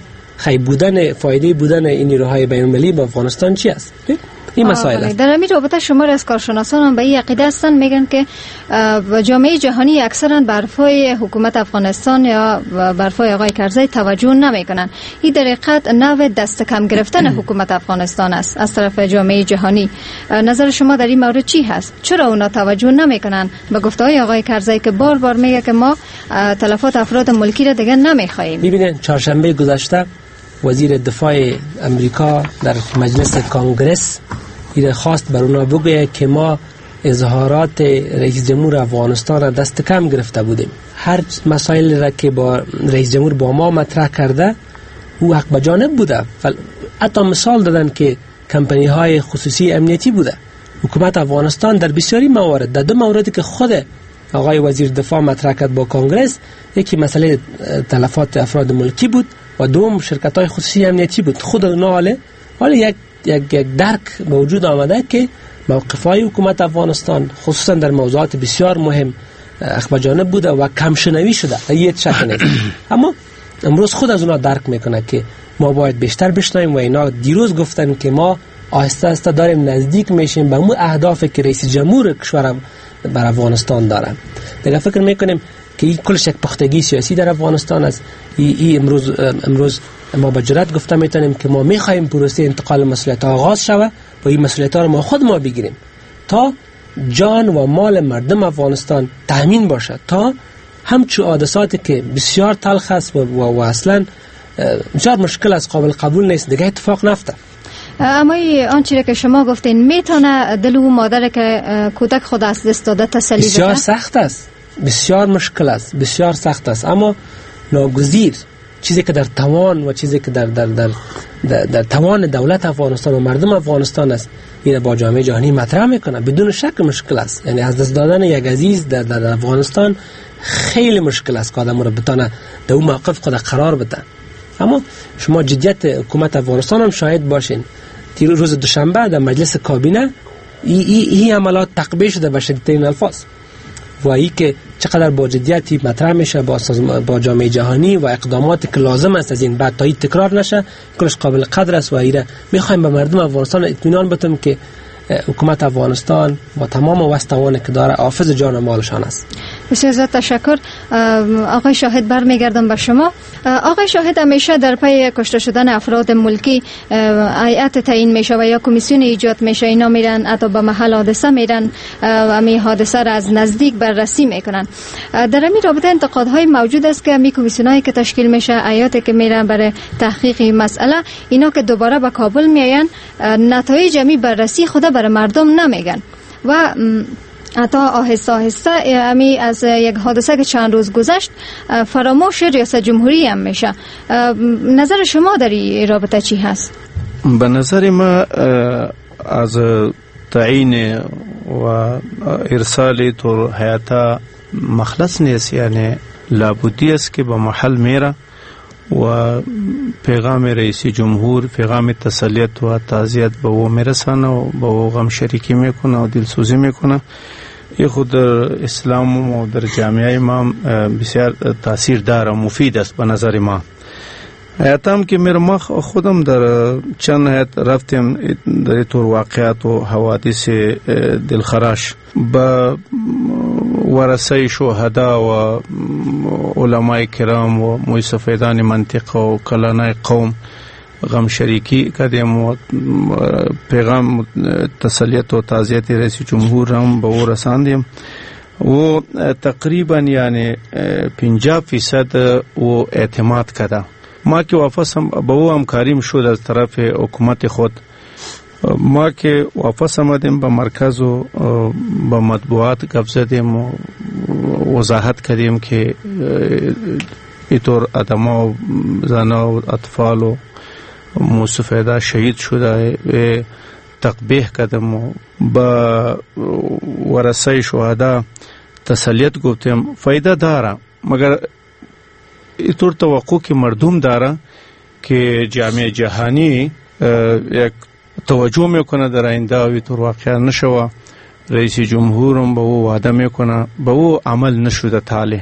فایده بودن این نیروهای بین‌المللی با افغانستان چی است. این مسائل است. در همین رابطه شمار از کارشناسان هم به این عقیده هستند، میگن که جامعه جهانی اکثرا بر حرفای حکومت افغانستان یا بر حرفای آقای کرزی توجه نمیکنن. این در حقیقت نوع دست کم گرفتن حکومت افغانستان است از طرف جامعه جهانی. نظر شما در این مورد چی هست؟ چرا اونا توجه نمیکنن به گفته‌های آقای کرزی که بار بار میگه که ما تلفات افراد ملکی را دیگه نمیخوایم؟ ببینید چهارشنبه گذشته وزیر دفاع امریکا در مجلس کانگرس این خواست بر اونا بگه که ما اظهارات رئیس جمهور افغانستان را دست کم گرفته بودیم. هر مسائل را که با رئیس جمهور با ما مطرح کرده او حق به جانب بوده. حتی مثال دادن که کمپانی های خصوصی امنیتی بوده. حکومت افغانستان در بسیاری موارد، در 2 موردی که خود آقای وزیر دفاع مطرح کرد با کانگرس، یکی مسئله تلفات افراد ملکی بود و دوم شرکت‌های خصوصی امنیتی بود. خود اونا حالا یک درک موجود آمده که موقف‌های حکومت افغانستان خصوصا در موضوعات بسیار مهم اخبجانب بوده و کمشنوی شده، یه شک نیست. اما امروز خود از اونا درک میکنه که ما باید بیشتر بشنویم و اینا دیروز گفتن که ما آهسته آهسته داریم نزدیک میشیم به اون اهدافی که رئیس جمهور کشور بر افغانستان دارن. دیگه فکر میکنیم که این کلش یک پختگی سیاسی در افغانستان است. امروز ما با جرأت گفته میتونیم که ما میخوایم پروسه انتقال مسئولیت آغاز شود و این مسئولیت ها رو ما خود بگیریم تا جان و مال مردم افغانستان تامین باشد، تا همچو حادثاتی که بسیار تلخ است و اصلا بسیار مشکل است، قابل قبول نیست، دیگه اتفاق نفته. اما آنچه که شما گفتین میتونه دل و مادر که کودک خود از دست داده تسلی بده؟ بسیار سخت است، بسیار مشکل است، بسیار سخت است، اما ناگزیر. چیزی که در توان و چیزی که در توان دولت افغانستان و مردم افغانستان است، این با جامعه جهانی مطرح میکنه. بدون شک مشکل است، یعنی از دست دادن یک عزیز در افغانستان خیلی مشکل است که آدم رو بتونه در اون موقف خود قرار بده. اما شما جدیت حکومت افغانستان هم شاهد باشین. روز دوشنبه در مجلس کابینه این عملات تقبیح شده به شدیدترین الفاظ و ای که چقدر با جدیتی مطرح میشه با جامعه جهانی و اقداماتی که لازم است از این بعد تا این تکرار نشه، کلش قابل قدر است و ایره میخوایم به مردم افغانستان اطمینان بدیم که حکومت افغانستان با تمام وسطوانی که داره حافظ جان و مالشان است. بسیار زیاد تشکر. آقای شاهد برمیگردم به شما. آقای شاهد، همیشه در پی کشته شدن افراد ملکی هیئت تعیین میشه و یا کمیسیون ایجاد میشه، اینا میرن حتی به محل حادثه میرن و می حادثه را از نزدیک بررسی میکنن. در این رابطه انتقادهای موجود است که می کمیسیونایی که تشکیل میشه، هیئاتی که میرن برای تحقیق مسئله، اینا که دوباره به کابل میاین نتایج می بررسی خود برای مردم نمیگن و حتی آهسته آهسته امی از یک حادثه که چند روز گذشت فراموش ریاست جمهوری هم میشه. نظر شما در این رابطه چی هست؟ به نظر ما از تعیین و ارسال تو هیئت مخلص نیست، یعنی لابودی است که به محل میره و پیغام رئیس جمهور، پیغام تسلیت و تعزیت به او میرسانه و به او غم شریکی میکنه و دلسوزی میکنه. این خود در اسلام و در جامعه ما بسیار تاثیر داره و مفید است به نظر ما. حیاتم که ما خودم در چند حیات رفتیم در اینطور واقعات و حوادث دلخراش با ورثه شهدا و علماء کرام و مستفیدان منطقه و کلانای قوم غم شریکی کردیم و پیغام تسلیت و تعزیت رئیس جمهور هم به او رساندیم و تقریبا یعنی 50% و اعتماد کرده. ما که واپس هم به او همکاریم شد از طرف حکومت خود. ما که واپس آمدیم به مرکز و به مطبوعات گپ زدیم و وضاحت کردیم که اینطور آدما و زنا و اطفال و مستفیدا شهید شده تقبیح کردم و با ورثه شهدا تسلیت گفتیم فایده داره، مگر اینطور توقع که مردم داره که جامعه جهانی یک توجه میکنه در آینده و اینطور واقعا نشوه. رئیس جمهورم به او وعده میکنه، به او عمل نشده تاله.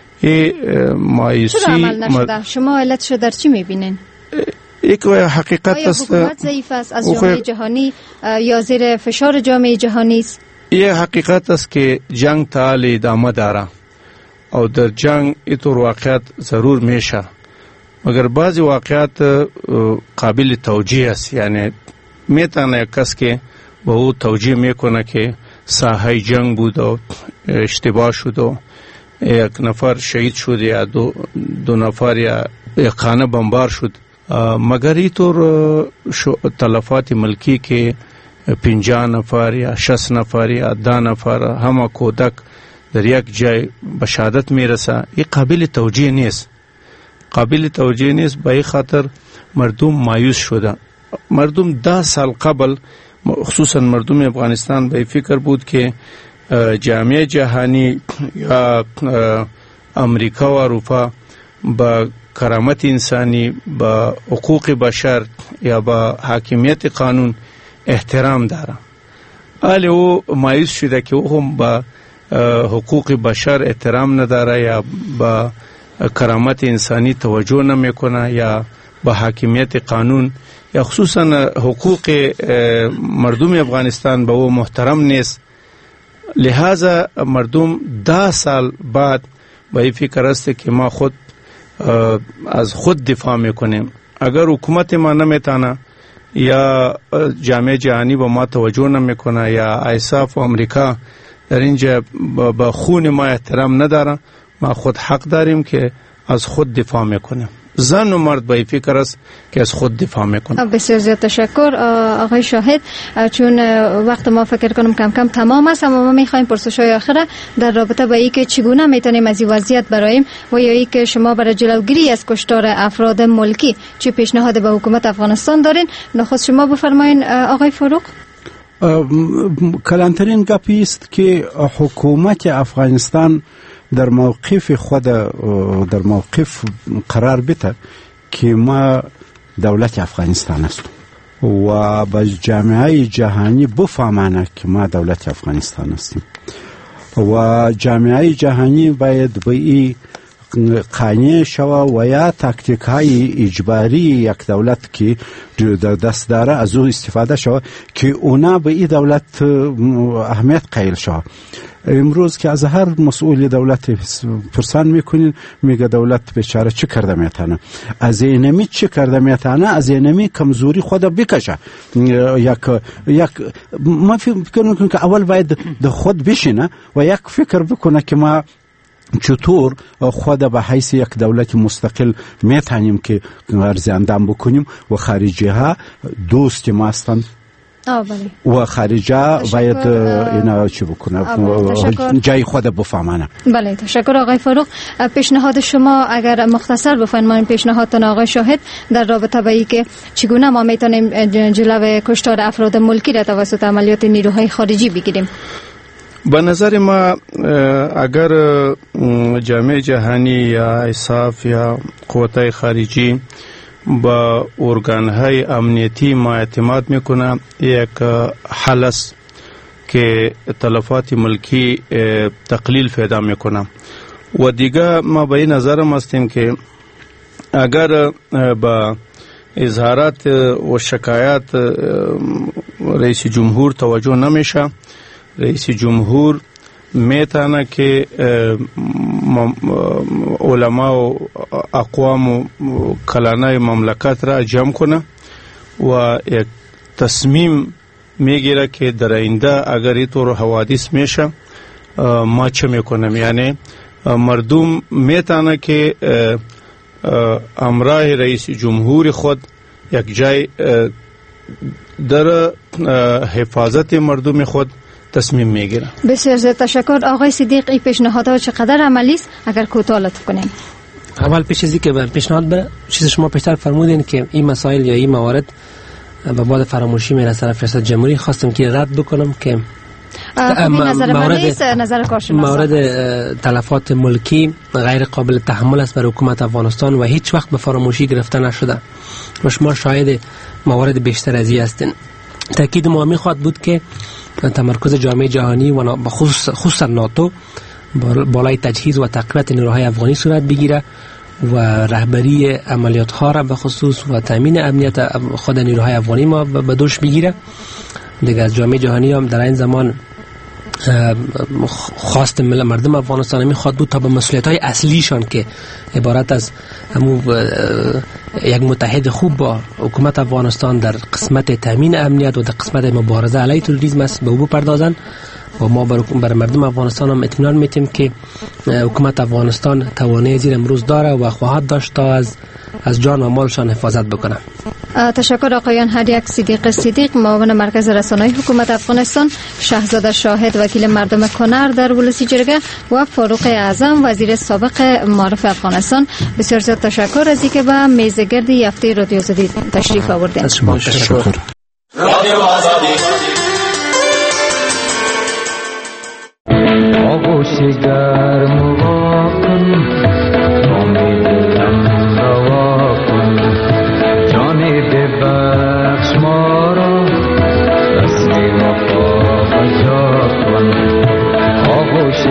چرا عمل نشده؟ شما علتش در چی میبینین؟ یک حقیقت است. آیا حکومت ضعیف است از جامعه جهانی یا زیر فشار جامعه جهانی است؟ یه حقیقت است که جنگ تاله ادامه داره او در جنگ اینطور واقعات ضرور میشه، مگر بعضی واقعات قابل توجیه است. یعنی میتونه یک کس که به او توجیه میکنه که ساحه جنگ بود و اشتباه شد و یک نفر شهید شد یا دو نفر یا یک خانه بمبار شد، مگر اینطور تلفات ملکی که 50 نفر یا 60 نفر یا 10 نفر همه کودک در یک جای به شهادت میرسه، این قابل توجیه نیست. قابل توجیه نیست. به این خاطر مردم مایوس شده. مردم 10 سال قبل خصوصا مردم افغانستان به فکر بود که جامعه جهانی یا امریکا و اروپا با کرامت انسانی، با حقوق بشر یا با حاکمیت قانون احترام داره. حالا او مایوس شده که او هم با حقوق بشر احترام نداره یا با کرامت انسانی توجه نمیکنه یا با حاکمیت قانون یا خصوصا حقوق مردم افغانستان به او محترم نیست. لہذا مردم 10 سال بعد به این فکر است که ما خود از خود دفاع میکنیم. اگر حکومت ما نمیتانه یا جامعه جهانی به ما توجه نمیکنه یا ایساف و امریکا در اینجا به خون ما احترام نداره، ما خود حق داریم که از خود دفاع میکنیم. زن و مرد به فکر است که از خود دفاع میکنه. بسیار زیاد تشکر آقای شاهد. چون وقت ما فکر کنم کم کم تمام است، اما ما میخوایم پرسش‌های آخره در رابطه با اینکه چگونه میتونیم از این وضعیت براییم و یا اینکه شما برای جلوگیری از کشتار افراد ملکی چه پیشنهاد به حکومت افغانستان دارین؟ نخست شما بفرمایین آقای فاروق. کلانترین گپی است که حکومت افغانستان در موقف خود در موقف قرار بده که ما دولت افغانستان است و به جامعه جهانی بفهمانه که ما دولت افغانستان هستیم و جامعه جهانی باید به این قانع شود و یا تاکتیک های اجباری یک دولت که در دست داره از او استفاده شود که اونا به این دولت اهمیت قائل شود. امروز که از هر مسئول دولت پرسان میکنین میگه دولت بیچاره چه کرده میتونه، از اینمی چه کرده میتونه، از اینمی کمزوری خود بکشه. یک ما فکر میکنم که اول باید د خود بشینه و یک فکر بکنه که ما چطور خود به حیث یک دولت مستقل میتونیم که ارزی اندام بکنیم و خارجی ها دوست ما هستند و خارجه باید اینا چی بکنه جای خود بفهمانه. بله تشکر آقای فاروق. پیشنهاد شما اگر مختصر بفرمایید، پیشنهادتان آقای شاهد در رابطه با اینکه چگونه ما میتونیم جلوی کشتار افراد ملکی را توسط عملیات نیروهای خارجی بگیریم؟ به نظر ما اگر جامعه جهانی یا ایساف یا قوت‌های خارجی با ارگان‌های امنیتی ما اعتماد میکنه، یک حل است که تلفات ملکی تقلیل پیدا میکنه. و دیگه ما به این نظرم هستیم که اگر با اظهارات و شکایات رئیس جمهور توجه نمیشه، رئیس جمهور میتونه که علما و اقوام و کلانای مملکت را جمع کنه و یک تصمیم میگیره که در آینده اگر اینطور حوادث میشه ما چه میکنیم. یعنی مردم میتونه که امراه رئیس جمهور خود یک جای در حفاظت مردم خود تصمیم میگیره. بسیار زیاد تشکر آقای صدیق. این پیشنهادها چقدر عملی است اگر کوتاه لطف کنیم؟ اول پیش از اینکه پیشنهاد به چیز شما پیشتر فرمودین که این مسائل یا این موارد به بعد فراموشی میره طرف ریاست جمهوری، خواستم که رد بکنم که مورد تلفات ملکی غیر قابل تحمل است برای حکومت افغانستان و هیچ وقت به فراموشی گرفته نشده و شما شاهد موارد بیشتر از این هستین. تاکید ما میخواد بود که تمرکز جامعه جهانی و خصوصا ناتو بالای تجهیز و تقویت نیروهای افغانی صورت بگیره و رهبری عملیات ها را به خصوص و تامین امنیت خود نیروهای افغانی ما به دوش بگیره. دیگه از جامعه جهانی هم در این زمان خواست مردم افغانستان میخواد بود تا به مسئولیت‌های اصلیشان که عبارت از یک متحد خوب با حکومت افغانستان در قسمت تامین امنیت و در قسمت مبارزه علیه تروریسم است به او بپردازند و ما برای مردم افغانستان هم اطمینان میتیم که حکومت افغانستان توانایی زیر امروز داره و خواهد داشت تا از جان و مالشان حفاظت بکنن. تشکر آقایان هر یک. صدیق معاون مرکز رسانه‌ای حکومت افغانستان، شهزاده شاهد وکیل مردم کنر در ولسی جرگه و فاروق اعظم وزیر سابق معارف افغانستان. بسیار زیاد تشکر از اینکه به میز گرد هفته رادیو آزادی تشریف آوردید. تشکر. رادیو آزادی آغوش گرم و واکن نام دلم روا کن جان ببخش ما را دست وفا بجا کن آغوش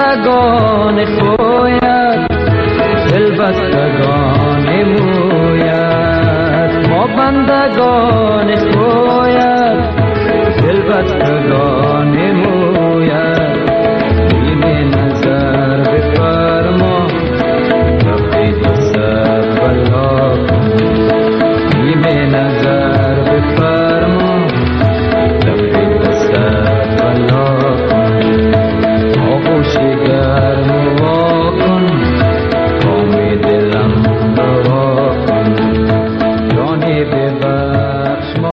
بستگان خویت دل بستگان مویت ما بندگان خویت